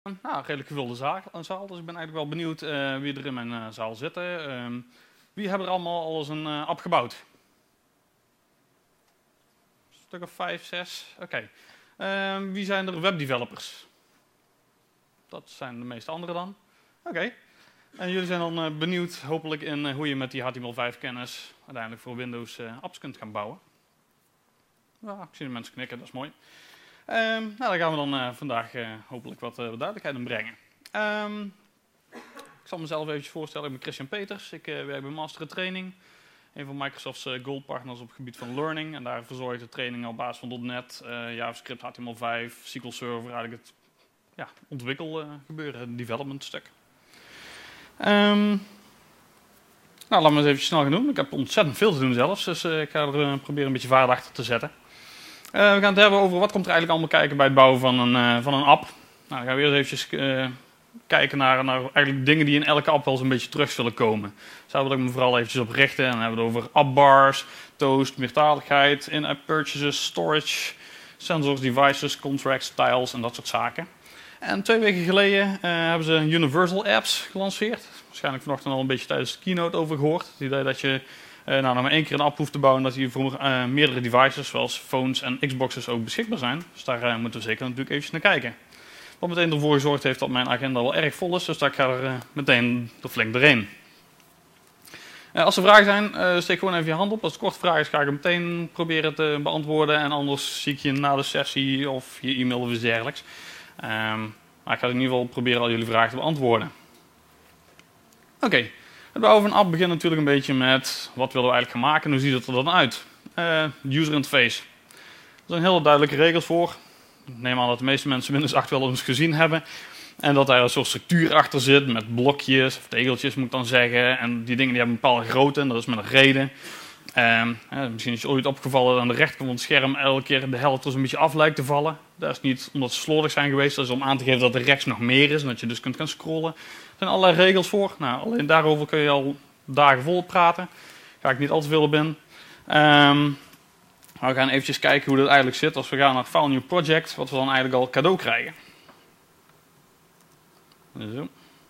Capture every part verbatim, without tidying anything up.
Nou, een redelijk gevulde zaal, zaal, dus ik ben eigenlijk wel benieuwd uh, wie er in mijn uh, zaal zitten. Uh, wie hebben er allemaal al eens een uh, app gebouwd? Een stuk of vijf, zes? Oké. Okay. Uh, wie zijn er webdevelopers? Dat zijn de meeste anderen dan. Oké. Okay. En jullie zijn dan uh, benieuwd hopelijk in uh, hoe je met die H T M L vijf kennis uiteindelijk voor Windows uh, apps kunt gaan bouwen. Ja, ik zie de mensen knikken, dat is mooi. Um, nou, daar gaan we dan uh, vandaag uh, hopelijk wat, uh, wat duidelijkheid in brengen. Um, ik zal mezelf even voorstellen. Ik ben Christian Peters. Ik uh, werk bij Master in Training. Een van Microsoft's uh, Gold Partners op het gebied van learning. En daar verzorg ik de training op basis van .NET, uh, JavaScript, H T M L vijf, S Q L Server. Eigenlijk het ja, ontwikkel uh, gebeuren, het development stuk. Um, nou, laten we eens even snel gaan doen. Ik heb ontzettend veel te doen zelfs. Dus uh, ik ga er uh, proberen een beetje vaart achter te zetten. Uh, we gaan het hebben over wat komt er eigenlijk allemaal kijken bij het bouwen van een, uh, van een app. Nou, dan gaan we eerst eventjes uh, kijken naar, naar eigenlijk dingen die in elke app wel eens een beetje terug zullen komen. Dus daar wil ik me vooral eventjes op richten. En dan hebben we het over appbars, toast, meertaligheid, in-app purchases, storage, sensors, devices, contracts, tiles en dat soort zaken. En twee weken geleden uh, hebben ze Universal Apps gelanceerd. Waarschijnlijk vanochtend al een beetje tijdens de keynote over gehoord. Het idee dat je Uh, nou, nog maar één keer een app hoeft te bouwen, dat die voor uh, meerdere devices, zoals phones en Xboxes, ook beschikbaar zijn. Dus daar uh, moeten we zeker natuurlijk even naar kijken. Wat meteen ervoor gezorgd heeft dat mijn agenda wel erg vol is, dus daar ga ik er uh, meteen er flink doorheen. Uh, als er vragen zijn, uh, steek gewoon even je hand op. Als het kort vragen is, ga ik hem meteen proberen te beantwoorden. En anders zie ik je na de sessie of je e-mail of iets dergelijks. Um, maar ik ga in ieder geval proberen al jullie vragen te beantwoorden. Oké. Okay. Het bouwen van een app begint natuurlijk een beetje met wat willen we eigenlijk gaan maken en hoe ziet het er dan uit. Uh, user interface. Er zijn hele duidelijke regels voor. Ik neem aan dat de meeste mensen Windows acht wel eens gezien hebben. En dat daar een soort structuur achter zit met blokjes of tegeltjes moet ik dan zeggen. En die dingen die hebben een bepaalde grootte en dat is met een reden. Uh, uh, misschien is je ooit opgevallen dat aan de rechterkant van het scherm elke keer de helft er zo'n beetje af lijkt te vallen. Dat is niet omdat ze slordig zijn geweest, dat is om aan te geven dat er rechts nog meer is en dat je dus kunt gaan scrollen. Er zijn allerlei regels voor. Nou, alleen daarover kun je al dagen vol praten. Daar ga ik niet al te veel op in. Um, we gaan eventjes kijken hoe dat eigenlijk zit als we gaan naar File New Project, wat we dan eigenlijk al cadeau krijgen. Zo.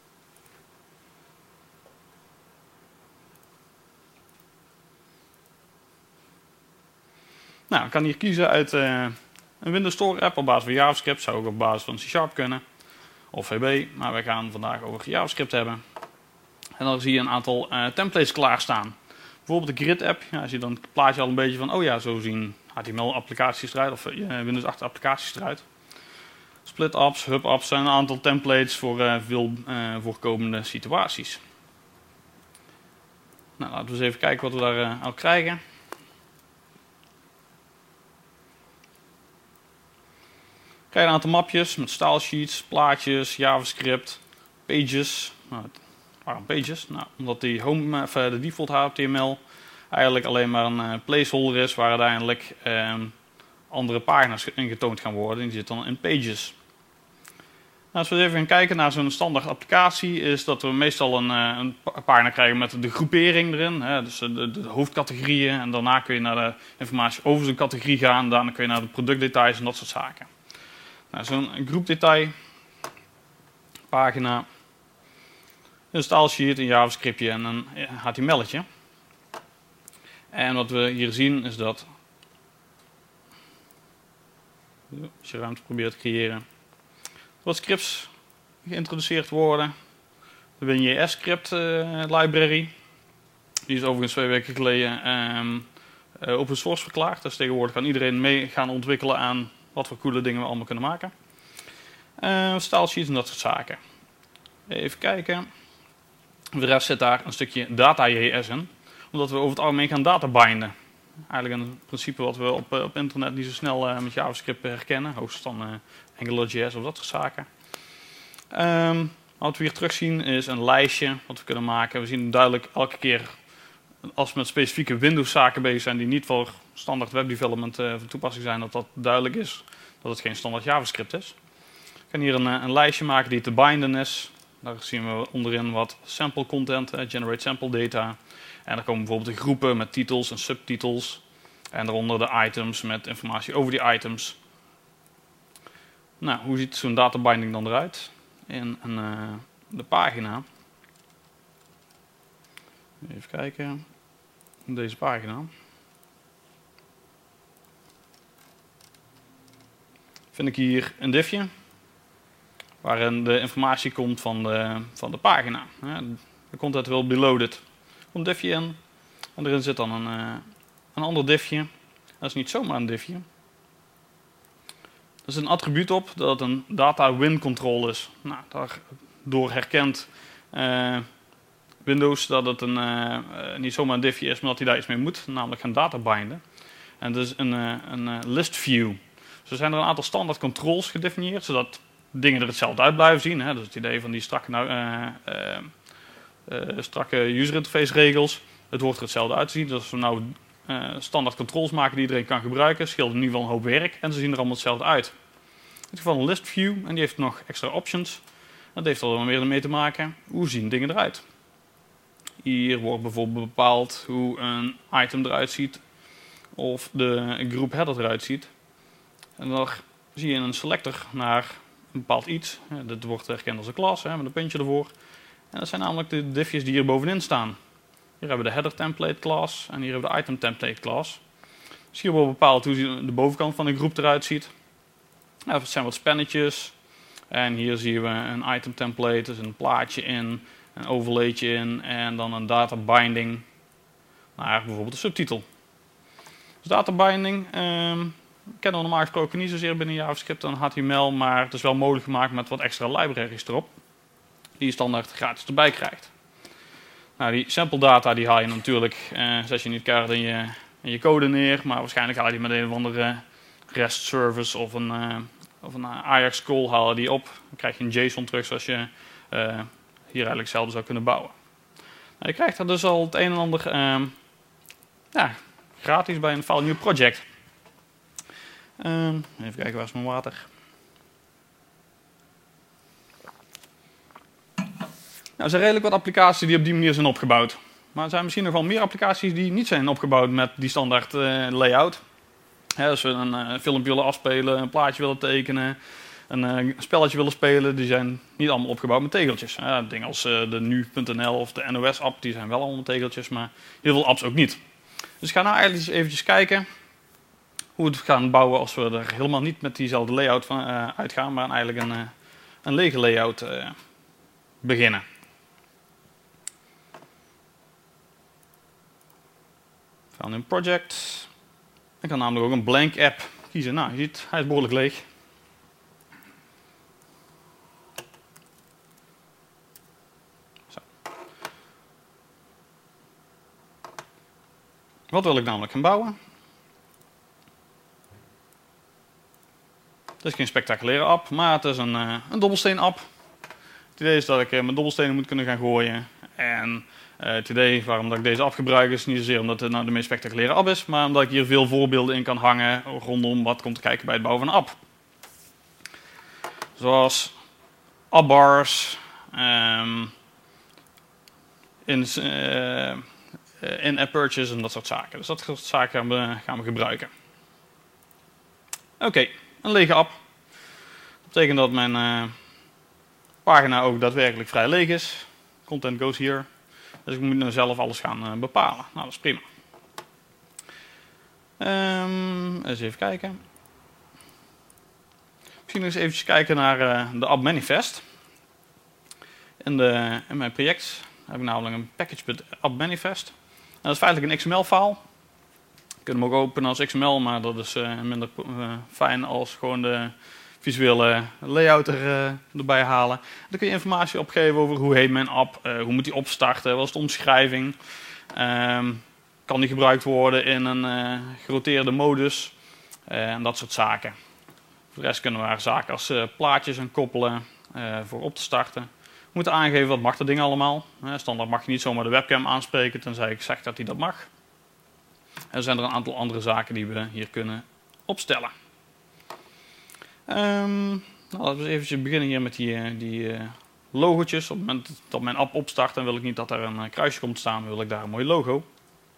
Nou, ik kan hier kiezen uit uh, een Windows Store app op basis van JavaScript. Zou ook op basis van C Sharp kunnen. Of V B. Maar we gaan vandaag over JavaScript hebben. En dan zie je een aantal uh, templates klaarstaan. Bijvoorbeeld de Grid app. Ja, als je dan plaat je al een beetje van, oh ja, zo zien H T M L applicaties eruit. Of uh, Windows acht applicaties eruit. Split apps, hub apps zijn een aantal templates voor uh, veel uh, voorkomende situaties. Nou, laten we eens even kijken wat we daar uh, al krijgen. Krijg je een aantal mapjes met stylesheets, plaatjes, JavaScript, pages. Nou, waarom pages? Nou, omdat die home, of de default H T M L eigenlijk alleen maar een uh, placeholder is waar uiteindelijk um, andere pagina's in getoond gaan worden. Die zitten dan in pages. Nou, als we even gaan kijken naar zo'n standaard applicatie, is dat we meestal een, uh, een pagina krijgen met de groepering erin. Hè, dus de, de hoofdcategorieën. En daarna kun je naar de informatie over zo'n categorie gaan. Daarna kun je naar de productdetails en dat soort zaken. Nou, zo'n groepdetail, pagina, een stylesheet, een JavaScriptje en een H T M L'tje. En wat we hier zien is dat, als je ruimte probeert te creëren, wat scripts geïntroduceerd worden. De WinJS script uh, library, die is overigens twee weken geleden um, uh, open source verklaard. Dus tegenwoordig kan iedereen mee gaan ontwikkelen aan wat voor coole dingen we allemaal kunnen maken. Uh, stylesheets en dat soort zaken. Even kijken. Voor de rest zit daar een stukje data.js in. Omdat we over het algemeen gaan data binden. Eigenlijk een principe wat we op, op internet niet zo snel uh, met JavaScript herkennen. Hoogstens dan uh, AngularJS of dat soort zaken. Um, wat we hier terugzien is een lijstje wat we kunnen maken. We zien duidelijk elke keer als we met specifieke Windows zaken bezig zijn die niet voor standaard webdevelopment uh, van toepassing zijn, dat dat duidelijk is dat het geen standaard JavaScript is. Ik kan hier een, een lijstje maken die te binden is. Daar zien we onderin wat sample content, uh, generate sample data. En daar komen bijvoorbeeld de groepen met titels en subtitels. En daaronder de items met informatie over die items. Nou, hoe ziet zo'n databinding dan eruit? in een, uh, de pagina. Even kijken. Deze pagina. Vind ik hier een diffje. Waarin de informatie komt van de, van de pagina. Ja, de content will be loaded. Er komt een diffje in. En erin zit dan een, uh, een ander diffje. Dat is niet zomaar een diffje. Er zit een attribuut op dat het een data win control is. Nou, daardoor herkent uh, Windows dat het een, uh, uh, niet zomaar een diffje is, maar dat hij daar iets mee moet. Namelijk gaan data binden. En dat is een, uh, een uh, list view. Dus er zijn er een aantal standaard controls gedefinieerd, zodat dingen er hetzelfde uit blijven zien. Hè. Dat is het idee van die strakke, uh, uh, uh, strakke user interface regels. Het wordt er hetzelfde uit te zien. Dus als we nou uh, standaard controls maken die iedereen kan gebruiken, scheelt in ieder geval een hoop werk. En ze zien er allemaal hetzelfde uit. In dit geval een list view en die heeft nog extra options. Dat heeft er dan weer mee te maken. Hoe zien dingen eruit? Hier wordt bijvoorbeeld bepaald hoe een item eruit ziet. Of de group header eruit ziet. En dan zie je een selector naar een bepaald iets. Ja, dit wordt herkend als een klas, hè, met een puntje ervoor. En dat zijn namelijk de diffjes die hier bovenin staan. Hier hebben we de header template class en hier hebben we de item template class. Dus hier wordt bepaald hoe de bovenkant van de groep eruit ziet. Nou, het zijn wat spannetjes. En hier zien we een item template, dus een plaatje in, een overlaytje in en dan een data binding naar bijvoorbeeld de subtitel. Dus data binding um, kennen we normaal gesproken niet zozeer binnen JavaScript en H T M L, maar het is wel mogelijk gemaakt met wat extra libraries erop, die je standaard gratis erbij krijgt. Nou, die sample data die haal je natuurlijk, uh, zet je niet keihard in je, in je code neer, maar waarschijnlijk haal je met een of andere REST service of een, uh, of een Ajax call halen die op. Dan krijg je een JSON terug zoals je uh, hier eigenlijk zelf zou kunnen bouwen. Nou, je krijgt er dus al het een en ander uh, ja, gratis bij een file new project. Uh, even kijken, waar is mijn water? Nou, er zijn redelijk wat applicaties die op die manier zijn opgebouwd. Maar er zijn misschien nog wel meer applicaties die niet zijn opgebouwd met die standaard uh, layout. Ja, als we een uh, filmpje willen afspelen, een plaatje willen tekenen, een uh, spelletje willen spelen, die zijn niet allemaal opgebouwd met tegeltjes. Ja, dingen als uh, de nu punt n l of de N O S-app, die zijn wel allemaal met tegeltjes, maar heel veel apps ook niet. Dus ik ga nou eigenlijk eens eventjes kijken hoe we het gaan bouwen als we er helemaal niet met diezelfde layout van, uh, uitgaan, maar eigenlijk een, uh, een lege layout uh, beginnen. Van een project. Ik kan namelijk ook een blank app kiezen. Nou, je ziet, hij is behoorlijk leeg. Zo. Wat wil ik namelijk gaan bouwen? Het is geen spectaculaire app, maar het is een, uh, een dobbelsteen app. Het idee is dat ik uh, mijn dobbelstenen moet kunnen gaan gooien. En uh, het idee waarom dat ik deze app gebruik is niet zozeer omdat het nou de meest spectaculaire app is, maar omdat ik hier veel voorbeelden in kan hangen rondom wat komt te kijken bij het bouwen van een app. Zoals appbars, um, in, uh, in-app purchase en dat soort zaken. Dus dat soort zaken gaan we, gaan we gebruiken. Oké, okay, een lege app. Dat betekent dat mijn uh, pagina ook daadwerkelijk vrij leeg is. Content goes here. Dus ik moet nu zelf alles gaan uh, bepalen. Nou, dat is prima. Um, eens even kijken. Misschien nog eens eventjes kijken naar uh, de app manifest. In, de, in mijn project heb ik namelijk een package.app manifest. En dat is feitelijk een X M L-file. Je kunt hem ook openen als X M L, maar dat is uh, minder uh, fijn als gewoon de visuele layout er, uh, erbij halen. Dan kun je informatie opgeven over hoe heet mijn app, uh, hoe moet die opstarten, wat is de omschrijving. Um, kan die gebruikt worden in een uh, geroteerde modus uh, en dat soort zaken. Voor de rest kunnen we daar zaken als uh, plaatjes aan koppelen uh, voor op te starten. We moeten aangeven wat mag dat ding allemaal. Uh, standaard mag je niet zomaar de webcam aanspreken tenzij ik zeg dat hij dat mag. En er zijn er een aantal andere zaken die we hier kunnen opstellen. Um, nou, laten we even beginnen hier met die, die uh, logotjes. Op het moment dat mijn app opstart, dan wil ik niet dat er een kruisje komt staan, dan wil ik daar een mooi logo.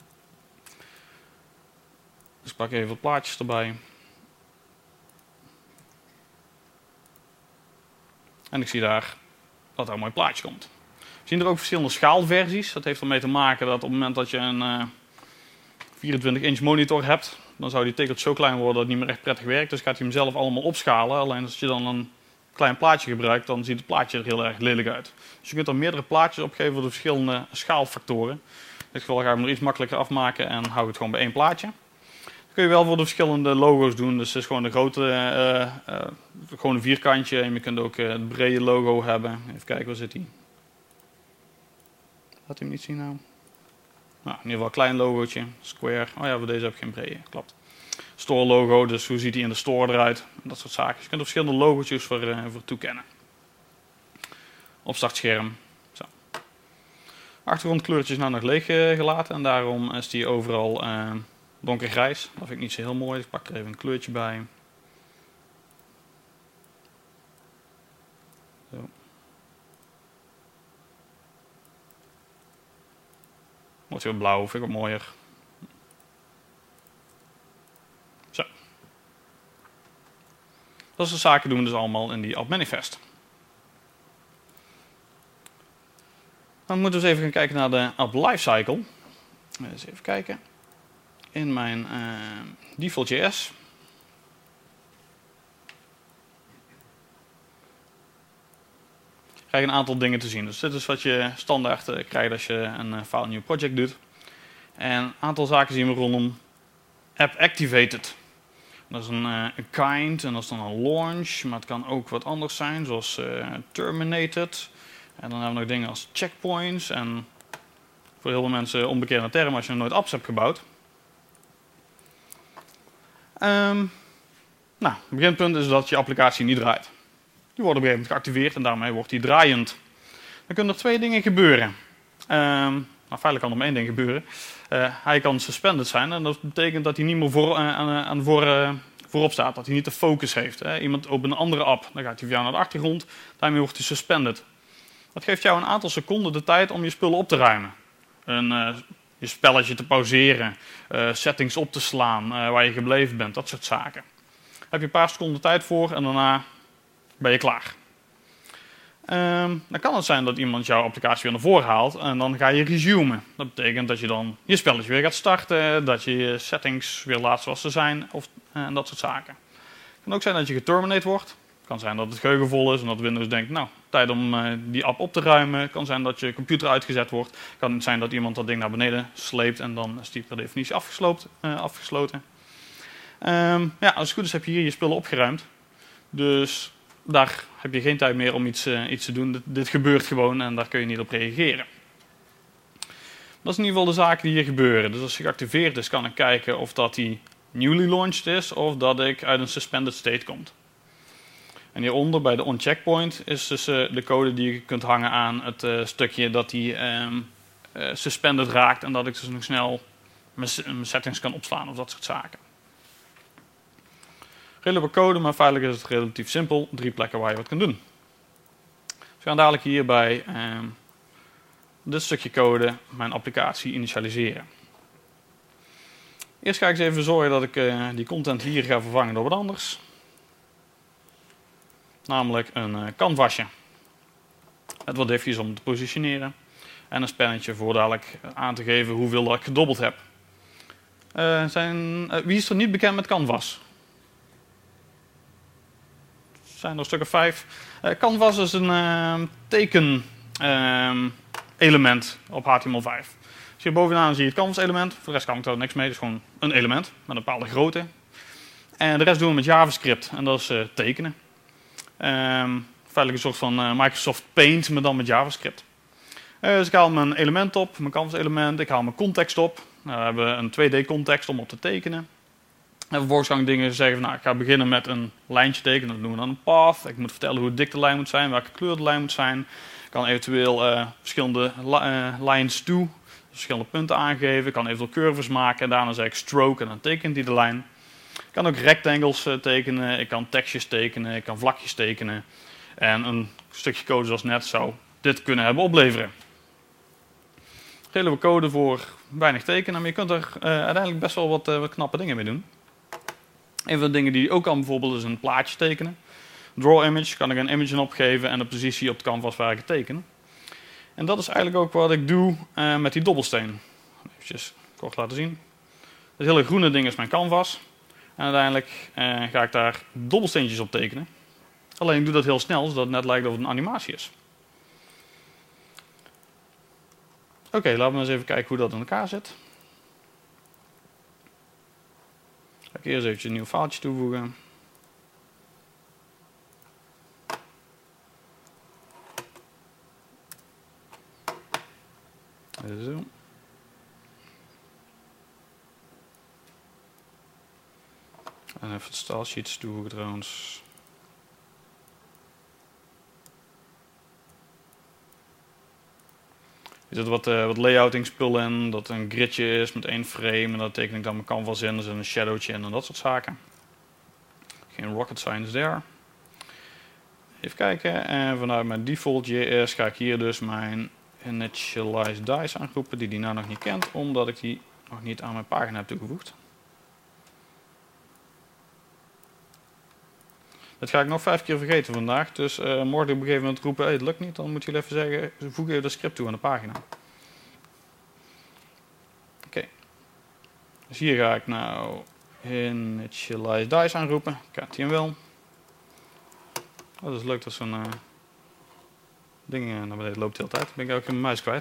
Dus ik pak even wat plaatjes erbij. En ik zie daar dat er een mooi plaatje komt. We zien er ook verschillende schaalversies. Dat heeft ermee te maken dat op het moment dat je een uh, vierentwintig inch monitor hebt, dan zou die tekens zo klein worden dat het niet meer echt prettig werkt. Dus gaat hij hem zelf allemaal opschalen. Alleen als je dan een klein plaatje gebruikt, dan ziet het plaatje er heel erg lelijk uit. Dus je kunt er meerdere plaatjes opgeven voor de verschillende schaalfactoren. In dit geval ga ik hem er iets makkelijker afmaken en hou ik het gewoon bij één plaatje. Dat kun je wel voor de verschillende logo's doen. Dus het is gewoon de grote, uh, uh, gewoon een vierkantje. En je kunt ook uh, het brede logo hebben. Even kijken, waar zit hij? Laat hij hem niet zien nou. Nou, in ieder geval een klein logootje, square. Oh ja, voor deze heb ik geen brede, klopt. Store logo, dus hoe ziet hij in de store eruit? Dat soort zaken. Je kunt er verschillende logo's voor, uh, voor toekennen. Opstartscherm. Zo. Achtergrondkleurtjes nou nog leeg uh, gelaten en daarom is die overal uh, donkergrijs. Dat vind ik niet zo heel mooi, dus ik pak er even een kleurtje bij. Zo. Wordt weer blauw, vind ik wat mooier. Zo. Dat soort zaken doen we dus allemaal in die app manifest. Dan moeten we eens even gaan kijken naar de app lifecycle. Eens even kijken. In mijn uh, default.js. Krijg je een aantal dingen te zien. Dus dit is wat je standaard uh, krijgt als je een uh, file new project doet. En een aantal zaken zien we rondom app activated. Dat is een, uh, een kind en dat is dan een launch, maar het kan ook wat anders zijn, zoals uh, terminated. En dan hebben we nog dingen als checkpoints en voor heel veel mensen onbekende termen als je nog nooit apps hebt gebouwd. Um, nou, het beginpunt is dat je applicatie niet draait. Die wordt op een gegeven moment geactiveerd en daarmee wordt die draaiend. Dan kunnen er twee dingen gebeuren. Um, nou, feitelijk kan er maar één ding gebeuren. Uh, hij kan suspended zijn en dat betekent dat hij niet meer voor, uh, aan, aan voor, uh, voorop staat. Dat hij niet de focus heeft. Hè. Iemand opent een andere app, dan gaat hij via naar de achtergrond. Daarmee wordt hij suspended. Dat geeft jou een aantal seconden de tijd om je spullen op te ruimen. Een, uh, je spelletje te pauzeren, uh, settings op te slaan, uh, waar je gebleven bent, dat soort zaken. Daar heb je een paar seconden tijd voor en daarna ben je klaar. Um, dan kan het zijn dat iemand jouw applicatie weer naar voren haalt en dan ga je resumen. Dat betekent dat je dan je spelletje weer gaat starten, dat je je settings weer laat zoals ze zijn of, uh, en dat soort zaken. Het kan ook zijn dat je geterminate wordt. Het kan zijn dat het geheugen vol is en dat Windows denkt, nou, tijd om uh, die app op te ruimen. Het kan zijn dat je computer uitgezet wordt. Het kan zijn dat iemand dat ding naar beneden sleept en dan is die per definitie uh, afgesloten. Um, ja, als het goed is heb je hier je spullen opgeruimd. Dus daar heb je geen tijd meer om iets, uh, iets te doen. Dit, dit gebeurt gewoon en daar kun je niet op reageren. Dat is in ieder geval de zaken die hier gebeuren. Dus als hij geactiveerd is, kan ik kijken of dat hij newly launched is of dat ik uit een suspended state komt. En hieronder bij de onCheckpoint is dus uh, de code die je kunt hangen aan het uh, stukje dat hij um, uh, suspended raakt en dat ik dus nog snel mijn settings kan opslaan of dat soort zaken. Redelijk wat code, maar feitelijk is het relatief simpel. Drie plekken waar je wat kunt doen. Dus we gaan dadelijk hier bij um, dit stukje code mijn applicatie initialiseren. Eerst ga ik eens even zorgen dat ik uh, die content hier ga vervangen door wat anders. Namelijk een uh, canvasje. Met wat diffjes om te positioneren. En een spannetje voor dadelijk aan te geven hoeveel dat ik gedobbeld heb. Uh, zijn, uh, wie is er niet bekend met Canvas? Zijn er een stuk of vijf. Uh, Canvas is een uh, teken uh, element op H T M L vijf. Dus hier bovenaan zie je het Canvas element. Voor de rest kan ik er niks mee. Het is gewoon een element met een bepaalde grootte. En de rest doen we met JavaScript. En dat is uh, tekenen. Um, feitelijk een soort van uh, Microsoft Paint, maar dan met JavaScript. Uh, dus ik haal mijn element op, mijn Canvas element. Ik haal mijn context op. Nou, we hebben een twee D context om op te tekenen. En vervolgens kan ik dingen zeggen van, nou, ik ga beginnen met een lijntje tekenen. Dat noemen we dan een path. Ik moet vertellen hoe dik de lijn moet zijn, welke kleur de lijn moet zijn. Ik kan eventueel uh, verschillende li uh, lines toe, verschillende punten aangeven. Ik kan eventueel curves maken en daarna zeg ik stroke en dan tekent die de lijn. Ik kan ook rectangles uh, tekenen, ik kan tekstjes tekenen, ik kan vlakjes tekenen. En een stukje code zoals net zou dit kunnen hebben opleveren. Redelijke code voor weinig tekenen, maar je kunt er uh, uiteindelijk best wel wat, uh, wat knappe dingen mee doen. Een van de dingen die je ook kan bijvoorbeeld is een plaatje tekenen. draw image, kan ik een image in opgeven en de positie op het canvas waar ik het teken. En dat is eigenlijk ook wat ik doe uh, met die dobbelsteen. Even kort laten zien. Het hele groene ding is mijn canvas. En uiteindelijk uh, ga ik daar dobbelsteentjes op tekenen. Alleen ik doe dat heel snel, zodat het net lijkt of het een animatie is. Oké, okay, laten we eens even kijken hoe dat in elkaar zit. Ga ik eerst even een nieuw foutje toevoegen. Zo. En even het stylesheets toevoegen trouwens. Er zit wat, uh, wat layouting spullen in, dat een gridje is met één frame en daar teken ik dan mijn canvas in, er zit een shadowtje in en dat soort zaken. Geen rocket science there. Even kijken, en vanuit mijn default J S ga ik hier dus mijn initialize dice aangroepen, die die nou nog niet kent, omdat ik die nog niet aan mijn pagina heb toegevoegd. Dat ga ik nog vijf keer vergeten vandaag, dus uh, morgen op een gegeven moment roepen, hey, het lukt niet, dan moet je even zeggen, voeg even de script toe aan de pagina. Oké. Okay. Dus hier ga ik nou initialize dice aanroepen, K T M L. Oh, dat is leuk dat zo'n uh, ding uh, naar beneden loopt de hele tijd. Dan ben ik ook in mijn muis kwijt.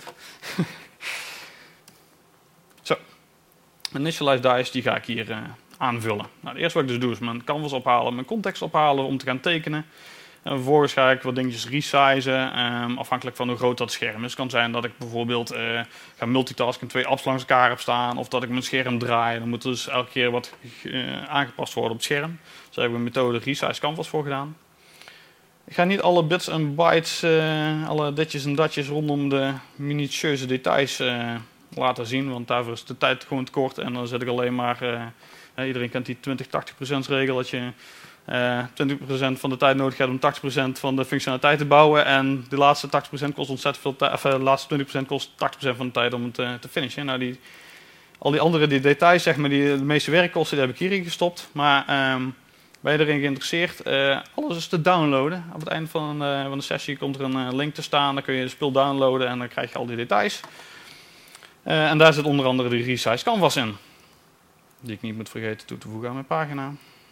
Zo. Initialize dice, die ga ik hier uh, aanvullen. Nou, het eerste wat ik dus doe is mijn canvas ophalen, mijn context ophalen om te gaan tekenen. En vervolgens ga ik wat dingetjes resizen, um, afhankelijk van hoe groot dat scherm is. Het kan zijn dat ik bijvoorbeeld uh, ga multitasken, twee apps langs elkaar heb staan, of dat ik mijn scherm draai. Dan moet er dus elke keer wat uh, aangepast worden op het scherm. Dus daar heb ik een methode resize canvas voor gedaan. Ik ga niet alle bits en bytes, uh, alle ditjes en datjes rondom de minutieuze details uh, laten zien, want daarvoor is de tijd gewoon te kort en dan zet ik alleen maar, uh, iedereen kent die twintig tachtig procent regel, dat je uh, twintig procent van de tijd nodig hebt om tachtig procent van de functionaliteit te bouwen en de laatste tachtig procent kost ontzettend veel tijd, of uh, de laatste twintig procent kost tachtig procent van de tijd om het uh, te finishen. Nou, die, al die andere die details, zeg maar, die de meeste werkkosten, die heb ik hierin gestopt, maar um, ben je erin geïnteresseerd? Uh, alles is te downloaden. Op het einde van, uh, van de sessie komt er een uh, link te staan. Dan kun je de spul downloaden en dan krijg je al die details. Uh, en daar zit onder andere de resize canvas in. Die ik niet moet vergeten toe te voegen aan mijn pagina.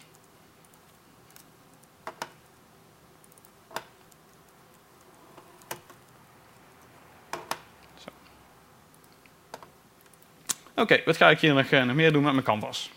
Oké, okay, wat ga ik hier nog, uh, nog meer doen met mijn canvas?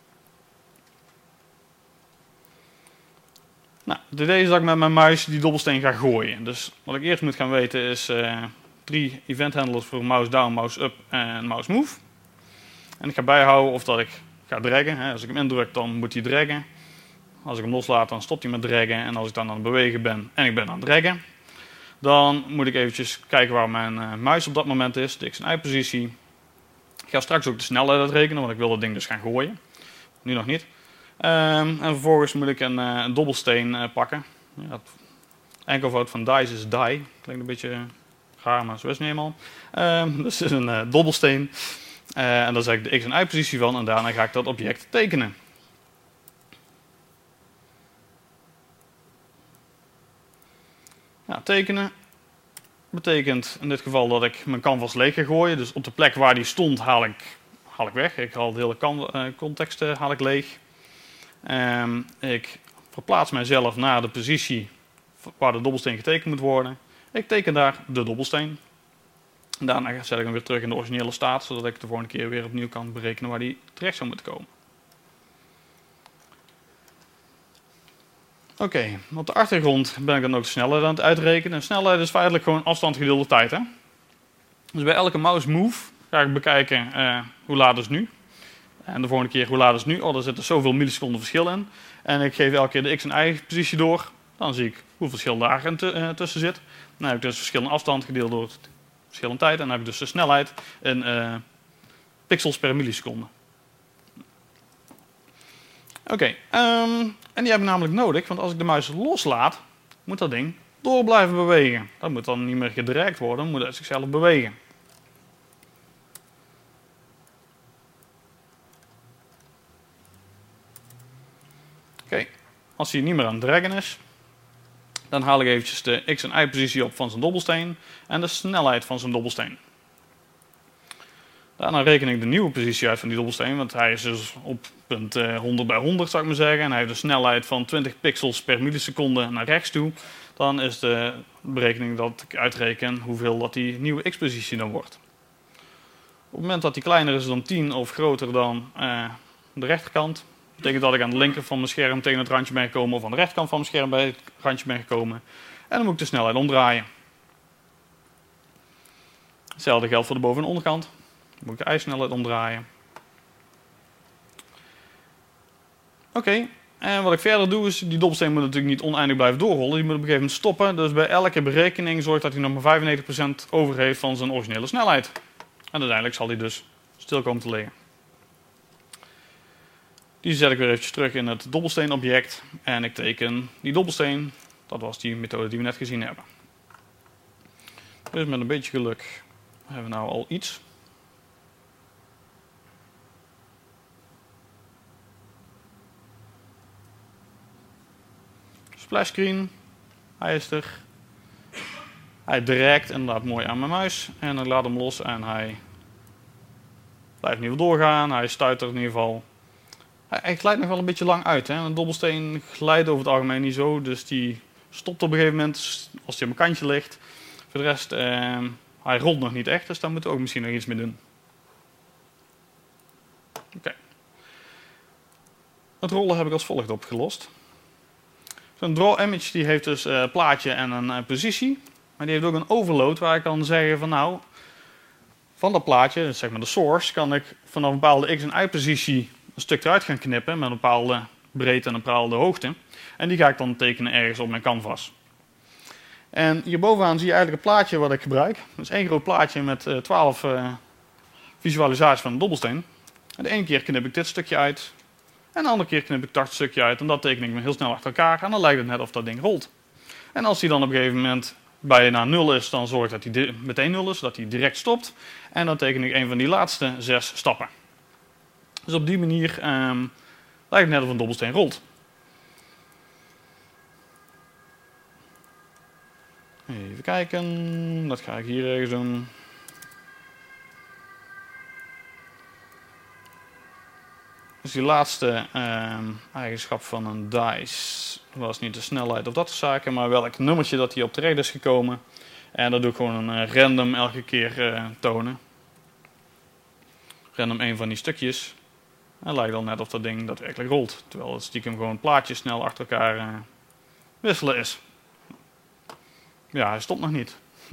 Nou, het idee is dat ik met mijn muis die dobbelsteen ga gooien. Dus wat ik eerst moet gaan weten is uh, drie event handlers voor mouse down, mouse up en mouse move. En ik ga bijhouden of dat ik ga draggen. Hè. Als ik hem indruk, dan moet hij draggen. Als ik hem loslaat, dan stopt hij met draggen. En als ik dan aan het bewegen ben en ik ben aan het draggen, dan moet ik eventjes kijken waar mijn uh, muis op dat moment is. De X en Y-positie. Ik ga straks ook de snelheid uitrekenen, want ik wil dat ding dus gaan gooien. Nu nog niet. Um, en vervolgens moet ik een, uh, een dobbelsteen uh, pakken. Ja, het enkelvoud van dice is die. Klinkt een beetje gaar, maar zo is het niet helemaal. Um, dus het is een uh, dobbelsteen. Uh, en daar zeg ik de X en Y-positie van en daarna ga ik dat object tekenen. Ja, tekenen betekent in dit geval dat ik mijn canvas leeg ga gooien. Dus op de plek waar die stond haal ik, haal ik weg. Ik haal de hele kan, uh, context uh, haal ik leeg. Um, ik verplaats mijzelf naar de positie waar de dobbelsteen getekend moet worden. Ik teken daar de dobbelsteen. Daarna zet ik hem weer terug in de originele staat, zodat ik de volgende keer weer opnieuw kan berekenen waar die terecht zou moeten komen. Oké, okay, op de achtergrond ben ik dan ook de snelheid aan het uitrekenen. En snelheid is feitelijk gewoon afstand gedeeld door tijd. Hè? Dus bij elke mouse move ga ik bekijken uh, hoe laat is het nu. En de volgende keer hoe laat is het nu. Oh, daar zit er zoveel milliseconden verschil in. En ik geef elke keer de X en Y positie door. Dan zie ik hoeveel verschil daar in uh, tussen zit. Dan heb ik dus verschil in afstand gedeeld door het verschil in tijd. En dan heb ik dus de snelheid in uh, pixels per milliseconde. Oké, okay, um, en die heb ik namelijk nodig, want als ik de muis loslaat, moet dat ding door blijven bewegen. Dat moet dan niet meer gedragd worden, dat moet uit zichzelf bewegen. Oké, okay, als hij niet meer aan het draggen is, Dan haal ik eventjes de x- en y-positie op van zijn dobbelsteen en de snelheid van zijn dobbelsteen. Daarna reken ik de nieuwe positie uit van die dobbelsteen, want hij is dus op punt honderd bij honderd zou ik maar zeggen. En hij heeft een snelheid van twintig pixels per milliseconde naar rechts toe. Dan is de berekening dat ik uitreken hoeveel dat die nieuwe x-positie dan wordt. Op het moment dat die kleiner is dan tien of groter dan uh, de rechterkant, betekent dat ik aan de linker van mijn scherm tegen het randje ben gekomen of aan de rechterkant van mijn scherm bij het randje ben gekomen. En dan moet ik de snelheid omdraaien. Hetzelfde geldt voor de boven- en onderkant. Dan moet ik de y-snelheid omdraaien. Oké, okay. En wat ik verder doe is, die dobbelsteen moet natuurlijk niet oneindig blijven doorrollen. Die moet op een gegeven moment stoppen. Dus bij elke berekening zorgt dat hij nog maar vijfennegentig procent over heeft van zijn originele snelheid. En uiteindelijk zal hij dus stil komen te liggen. Die zet ik weer eventjes terug in het dobbelsteenobject. En ik teken die dobbelsteen. Dat was die methode die we net gezien hebben. Dus met een beetje geluk hebben we nou al iets. Splashscreen. Hij is er. Hij direct inderdaad mooi aan mijn muis. En ik laat hem los en hij blijft in ieder geval doorgaan. Hij stuitert in ieder geval. Hij, hij glijdt nog wel een beetje lang uit. Hè? Een dobbelsteen glijdt over het algemeen niet zo. Dus die stopt op een gegeven moment als hij op een kantje ligt. Voor de rest, eh, hij rolt nog niet echt. Dus daar moeten we ook misschien nog iets mee doen. Oké. Okay. Het rollen heb ik als volgt opgelost. Zo'n draw image die heeft dus een uh, plaatje en een uh, positie. Maar die heeft ook een overload waar ik kan zeggen van nou, van dat plaatje, dus zeg maar de source, kan ik vanaf een bepaalde x- en y-positie een stuk eruit gaan knippen met een bepaalde breedte en een bepaalde hoogte. En die ga ik dan tekenen ergens op mijn canvas. En hierbovenaan zie je eigenlijk het plaatje wat ik gebruik. Dat is één groot plaatje met uh, twaalf uh, visualisaties van een dobbelsteen. En de ene keer knip ik dit stukje uit. En de andere keer knip ik dat stukje uit. En dat teken ik me heel snel achter elkaar. En dan lijkt het net of dat ding rolt. En als die dan op een gegeven moment bijna nul is, dan zorg ik dat hij meteen nul is, dat hij direct stopt. En dan teken ik een van die laatste zes stappen. Dus op die manier um, lijkt het net of een dobbelsteen rolt. Even kijken, dat ga ik hier ergens doen. Dus die laatste um, eigenschap van een dice was niet de snelheid of dat soort zaken, maar welk nummertje dat hij op terecht is gekomen. En dat doe ik gewoon een uh, random elke keer uh, tonen. Random een van die stukjes. En lijkt dan net of dat ding daadwerkelijk rolt. Terwijl het stiekem gewoon plaatjes snel achter elkaar uh, wisselen is. Ja, hij stopt nog niet.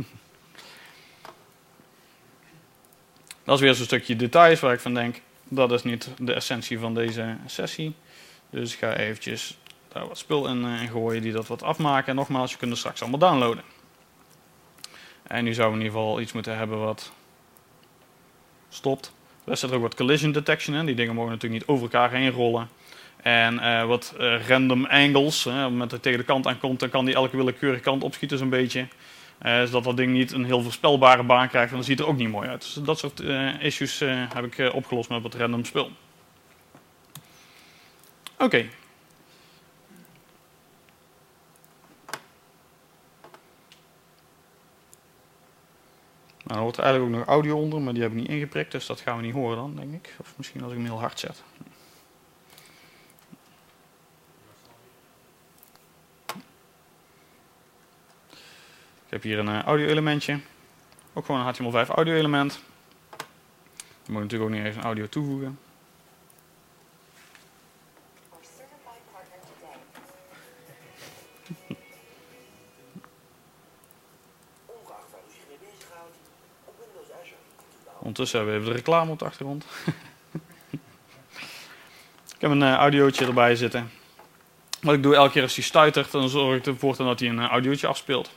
Dat is weer zo'n stukje details waar ik van denk, dat is niet de essentie van deze sessie. Dus ik ga eventjes daar wat spul in, uh, in gooien die dat wat afmaken. En nogmaals, je kunt het straks allemaal downloaden. En nu zouden we in ieder geval iets moeten hebben wat stopt. Er zit ook wat collision detection in. Die dingen mogen natuurlijk niet over elkaar heen rollen. En uh, wat uh, random angles. Hè, op het moment dat hij tegen de kant aankomt, dan kan die elke willekeurige kant opschieten zo'n beetje. Uh, zodat dat ding niet een heel voorspelbare baan krijgt. En dan ziet het er ook niet mooi uit. Dus dat soort uh, issues uh, heb ik uh, opgelost met wat random spul. Oké. Okay. Nou, er hoort eigenlijk ook nog audio onder, maar die heb ik niet ingeprikt. Dus dat gaan we niet horen dan, denk ik. Of misschien als ik hem heel hard zet. Ik heb hier een uh, audio elementje. Ook gewoon een H T M L vijf audio element. Je moet natuurlijk ook niet eens een audio toevoegen. Ondertussen hebben we even de reclame op de achtergrond. Ik heb een uh, audiootje erbij zitten. Wat ik doe elke keer als hij stuitert, dan zorg ik ervoor dat hij een uh, audiootje afspeelt.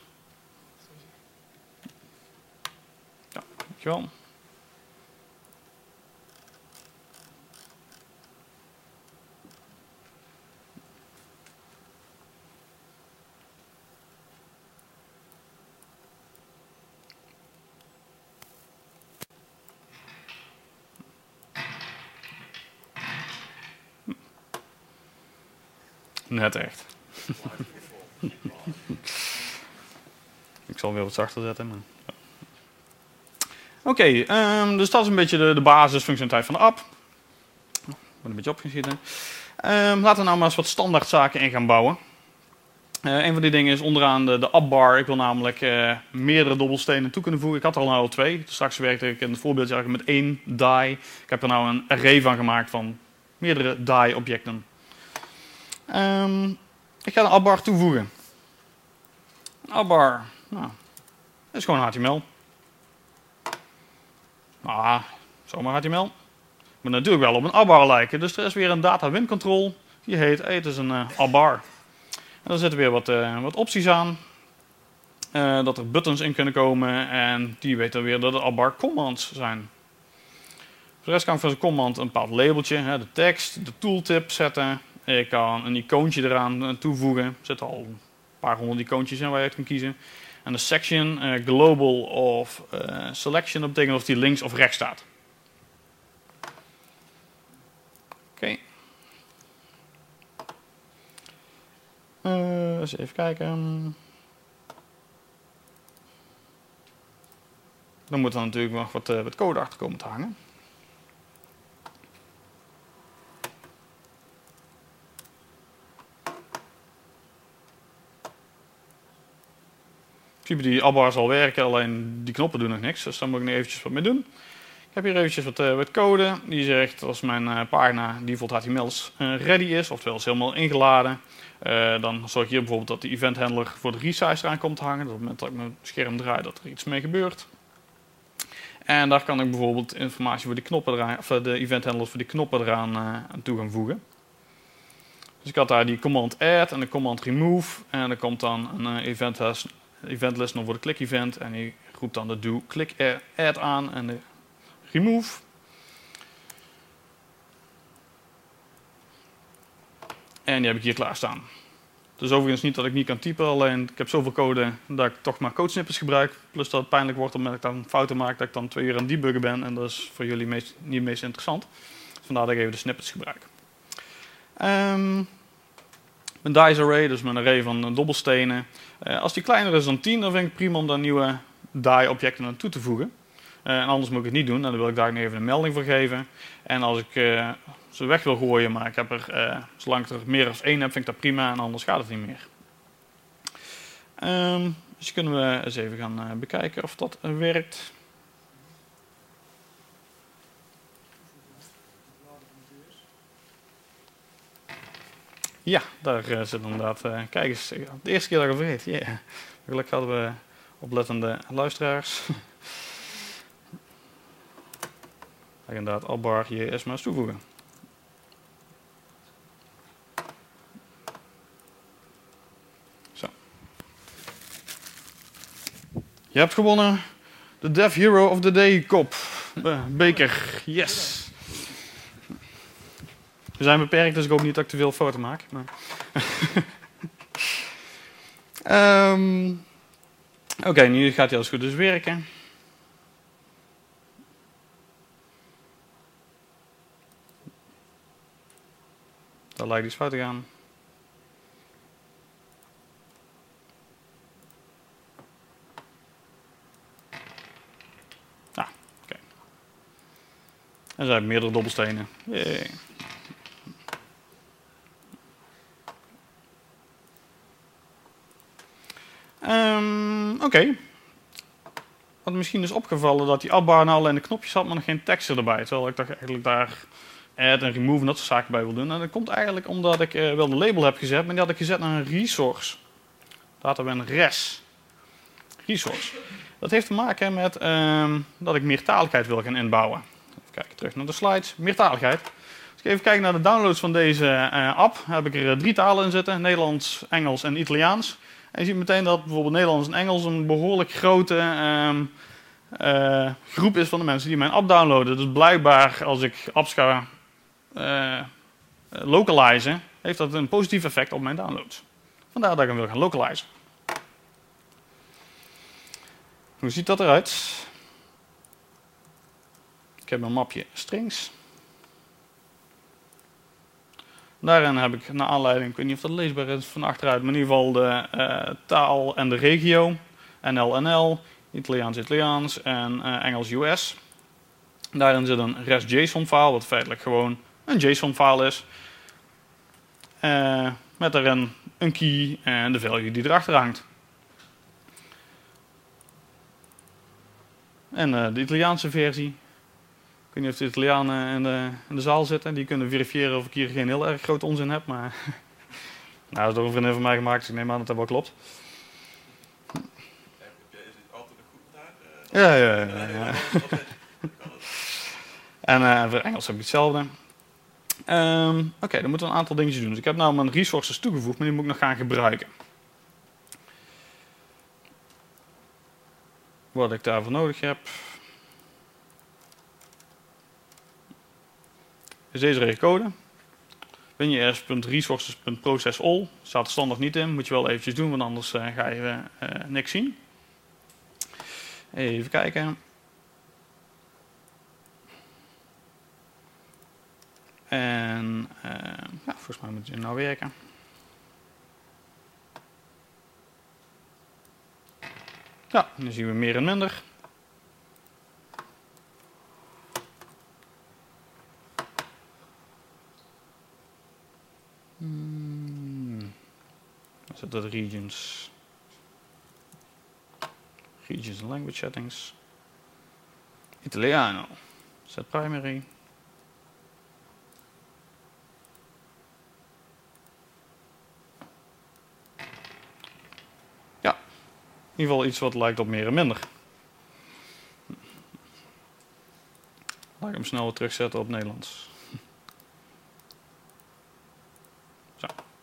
Ja, dankjewel. Net echt. Ik zal weer wat zachter zetten. Maar... Oké, okay, um, dus dat is een beetje de, de basisfunctionaliteit van de app. Ik ben een beetje opgeschieten. Um, laten we nou maar eens wat standaardzaken in gaan bouwen. Uh, een van die dingen is onderaan de, de appbar. Ik wil namelijk uh, meerdere dobbelstenen toe kunnen voegen. Ik had er al nou al twee. Straks werkte ik in het voorbeeldje eigenlijk met één die. Ik heb er nou een array van gemaakt van meerdere die-objecten. Um, ik ga een appbar toevoegen. Een appbar, nou, dat is gewoon H T M L. Ah, zomaar H T M L. Moet natuurlijk wel op een appbar lijken. Dus er is weer een data win control. Die heet, hey, het is een uh, appbar. En daar zitten weer wat, uh, wat opties aan. Uh, dat er buttons in kunnen komen. En die weten weer dat het appbar commands zijn. Voor de rest kan ik voor zo'n command een bepaald labeltje, hè, de tekst, de tooltip zetten. Ik kan een icoontje eraan toevoegen. Er zitten al een paar honderd icoontjes in waar je uit kan kiezen. En de section, uh, global of uh, selection, dat betekent of die links of rechts staat. Oké. Okay. Uh, eens even kijken. Dan moet er natuurlijk nog wat, uh, wat code achter komen te hangen. In principe die appbar zal werken, alleen die knoppen doen nog niks. Dus daar moet ik nu eventjes wat mee doen. Ik heb hier eventjes wat, uh, wat code. Die zegt als mijn uh, pagina default H T M L's uh, ready is, oftewel is helemaal ingeladen. Uh, dan zorg ik hier bijvoorbeeld dat de event handler voor de resize eraan komt te hangen. Dat op het moment dat ik mijn scherm draai, dat er iets mee gebeurt. En daar kan ik bijvoorbeeld informatie voor die knoppen eraan, of de event handlers voor die knoppen eraan uh, aan toe gaan voegen. Dus ik had daar die command add en de command remove. En er komt dan een uh, event, event listener voor de click event. En die roept dan de do click add aan en de remove. En die heb ik hier klaarstaan. Dus overigens niet dat ik niet kan typen, alleen ik heb zoveel code dat ik toch maar codesnippets gebruik. Plus dat het pijnlijk wordt omdat ik dan fouten maak, dat ik dan twee uur aan het debuggen ben. En dat is voor jullie meest, niet het meest interessant. Vandaar dat ik even de snippets gebruik. Um, mijn dice array, dus mijn array van dobbelstenen. Uh, als die kleiner is dan tien, dan vind ik het prima om daar nieuwe die-objecten aan toe te voegen. Uh, en anders moet ik het niet doen, dan wil ik daar nog even een melding voor geven. En als ik uh, ze weg wil gooien, maar ik heb er, uh, zolang ik er meer dan één heb, vind ik dat prima en anders gaat het niet meer. Um, dus kunnen we eens even gaan uh, bekijken of dat uh, werkt. Ja, daar uh, zit inderdaad. Uh, kijk eens, de eerste keer dat ik het vergeet. Yeah. Gelukkig hadden we oplettende luisteraars. Ik ga inderdaad appbar J S maar eens toevoegen. Zo. Je hebt gewonnen de Dev Hero of the Day kop. Uh, beker, yes. We zijn beperkt, dus ik hoop niet dat ik te veel fouten maak. Maar um, Oké, okay, nu gaat hij als goed dus werken. Daar lijkt iets fout te gaan. Ah, oké. Okay. En er zijn meerdere dobbelstenen. Yay. Um, Oké. Okay. Wat misschien is opgevallen dat die appbar nou alleen de knopjes had, maar nog geen teksten erbij. Terwijl ik toch eigenlijk daar add en remove en dat soort zaken bij wil doen. En dat komt eigenlijk omdat ik uh, wel de label heb gezet, maar die had ik gezet naar een resource. Data ben res. Resource. Dat heeft te maken met um, dat ik meertaligheid wil gaan inbouwen. Even kijken, terug naar de slides. Meertaligheid. Als ik even kijk naar de downloads van deze uh, app, heb ik er uh, drie talen in zitten. Nederlands, Engels en Italiaans. En je ziet meteen dat bijvoorbeeld Nederlands en Engels een behoorlijk grote um, uh, groep is van de mensen die mijn app downloaden. Dus blijkbaar als ik apps ga uh, localizen, heeft dat een positief effect op mijn downloads. Vandaar dat ik hem wil gaan localizen. Hoe ziet dat eruit? Ik heb een mapje strings. Daarin heb ik naar aanleiding, ik weet niet of dat leesbaar is van achteruit, maar in ieder geval de uh, taal en de regio. N L N L, Italiaans-Italiaans en uh, Engels-U S. Daarin zit een rest-JSON-file, wat feitelijk gewoon een JSON-file is. Uh, met daarin een key en de value die erachter hangt. En uh, de Italiaanse versie. Ik weet niet of de Italianen in de, in de zaal zitten. Die kunnen verifiëren of ik hier geen heel erg grote onzin heb. Maar nou, dat is door een vriendin van mij gemaakt, dus ik neem aan dat dat wel klopt. Is het altijd nog goed daar? Ja, ja, ja. ja. En uh, voor Engels heb ik hetzelfde. Um, Oké, okay, dan moeten we een aantal dingetjes doen. Dus ik heb nou mijn resources toegevoegd, maar die moet ik nog gaan gebruiken. Wat ik daarvoor nodig heb, is deze regelcode. winjrs.resources.processAll. Staat er standaard niet in, moet je wel eventjes doen, want anders uh, ga je uh, niks zien. Even kijken. En uh, ja, volgens mij moet het nou werken. Ja, nu zien we meer en minder. Hmm. Waar zitten de regions? Regions and language settings. Italiano. Set primary. In ieder geval iets wat lijkt op meer en minder. Laat ik hem snel weer terugzetten op Nederlands. Zo.